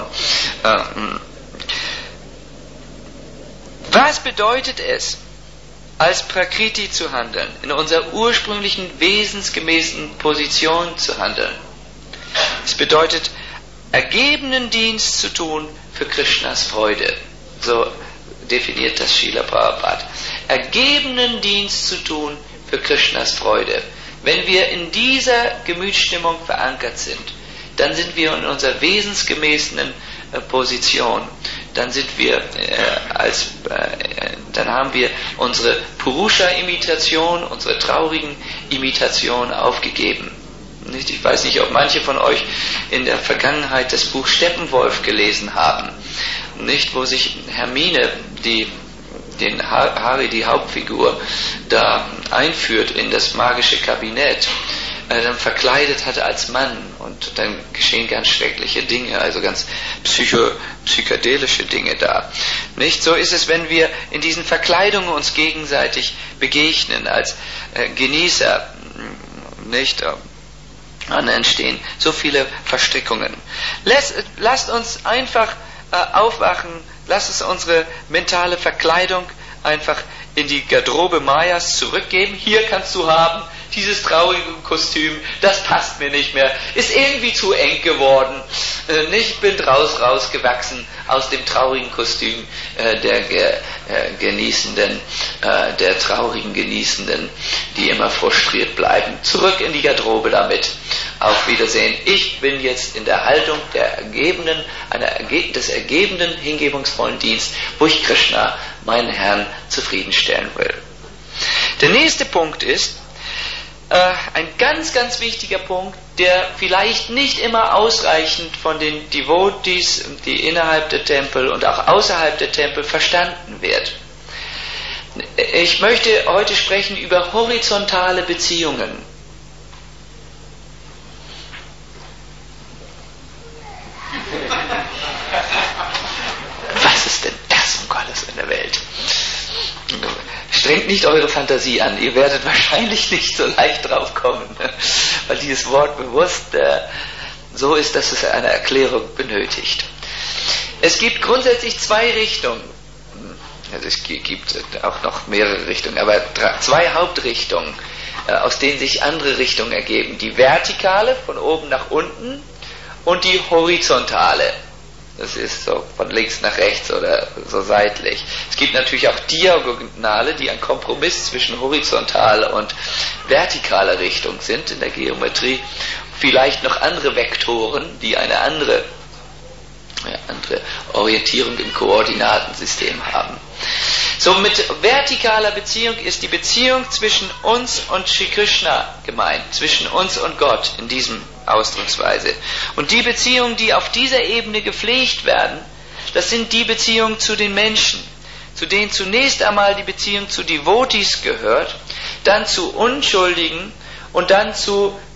Was bedeutet es, als Prakriti zu handeln, in unserer ursprünglichen wesensgemäßen Position zu handeln? Es bedeutet, ergebenen Dienst zu tun für Krishnas Freude. So definiert das Srila Prabhupada. Ergebenen Dienst zu tun für Krishnas Freude. Wenn wir in dieser Gemütsstimmung verankert sind, dann sind wir in unserer wesensgemäßen Position. Dann sind wir dann haben wir unsere Purusha-Imitation, unsere traurigen Imitation aufgegeben. Nicht? Ich weiß nicht, ob manche von euch in der Vergangenheit das Buch Steppenwolf gelesen haben, nicht, wo sich Hermine, die Hauptfigur, da einführt in das magische Kabinett, dann verkleidet hatte als Mann, und dann geschehen ganz schreckliche Dinge, also ganz psychedelische Dinge da. Nicht? So ist es, wenn wir in diesen Verkleidungen uns gegenseitig begegnen als Genießer, nicht? Dann entstehen so viele Verstrickungen. Lasst uns einfach aufwachen, lasst uns unsere mentale Verkleidung einfach in die Garderobe Mayas zurückgeben. Hier kannst du haben, dieses traurige Kostüm, das passt mir nicht mehr, ist irgendwie zu eng geworden. Ich bin rausgewachsen aus dem traurigen Kostüm der Genießenden, der traurigen Genießenden, die immer frustriert bleiben. Zurück in die Garderobe damit. Auf Wiedersehen. Ich bin jetzt in der Haltung des ergebenen, hingebungsvollen Dienst, wo ich Krishna, meinen Herrn, zufriedenstellen will. Der nächste Punkt ist, ein ganz, ganz wichtiger Punkt, der vielleicht nicht immer ausreichend von den Devotees, die innerhalb der Tempel und auch außerhalb der Tempel verstanden wird. Ich möchte heute sprechen über horizontale Beziehungen. Was ist denn das um Gottes in der Welt? Strengt nicht eure Fantasie an, ihr werdet wahrscheinlich nicht so leicht drauf kommen, weil dieses Wort bewusst so ist, dass es eine Erklärung benötigt. Es gibt grundsätzlich zwei Richtungen, also es gibt auch noch mehrere Richtungen, aber zwei Hauptrichtungen, aus denen sich andere Richtungen ergeben. Die vertikale, von oben nach unten, und die horizontale, Das ist so von links nach rechts oder so seitlich. Es gibt natürlich auch Diagonale, die ein Kompromiss zwischen horizontaler und vertikaler Richtung sind in der Geometrie. Vielleicht noch andere Vektoren, die eine andere Orientierung im Koordinatensystem haben. So, mit vertikaler Beziehung ist die Beziehung zwischen uns und Shri Krishna gemeint, zwischen uns und Gott in diesem Ausdrucksweise. Und die Beziehungen, die auf dieser Ebene gepflegt werden, das sind die Beziehungen zu den Menschen, zu denen zunächst einmal die Beziehung zu Devotees gehört, dann zu Unschuldigen und dann zu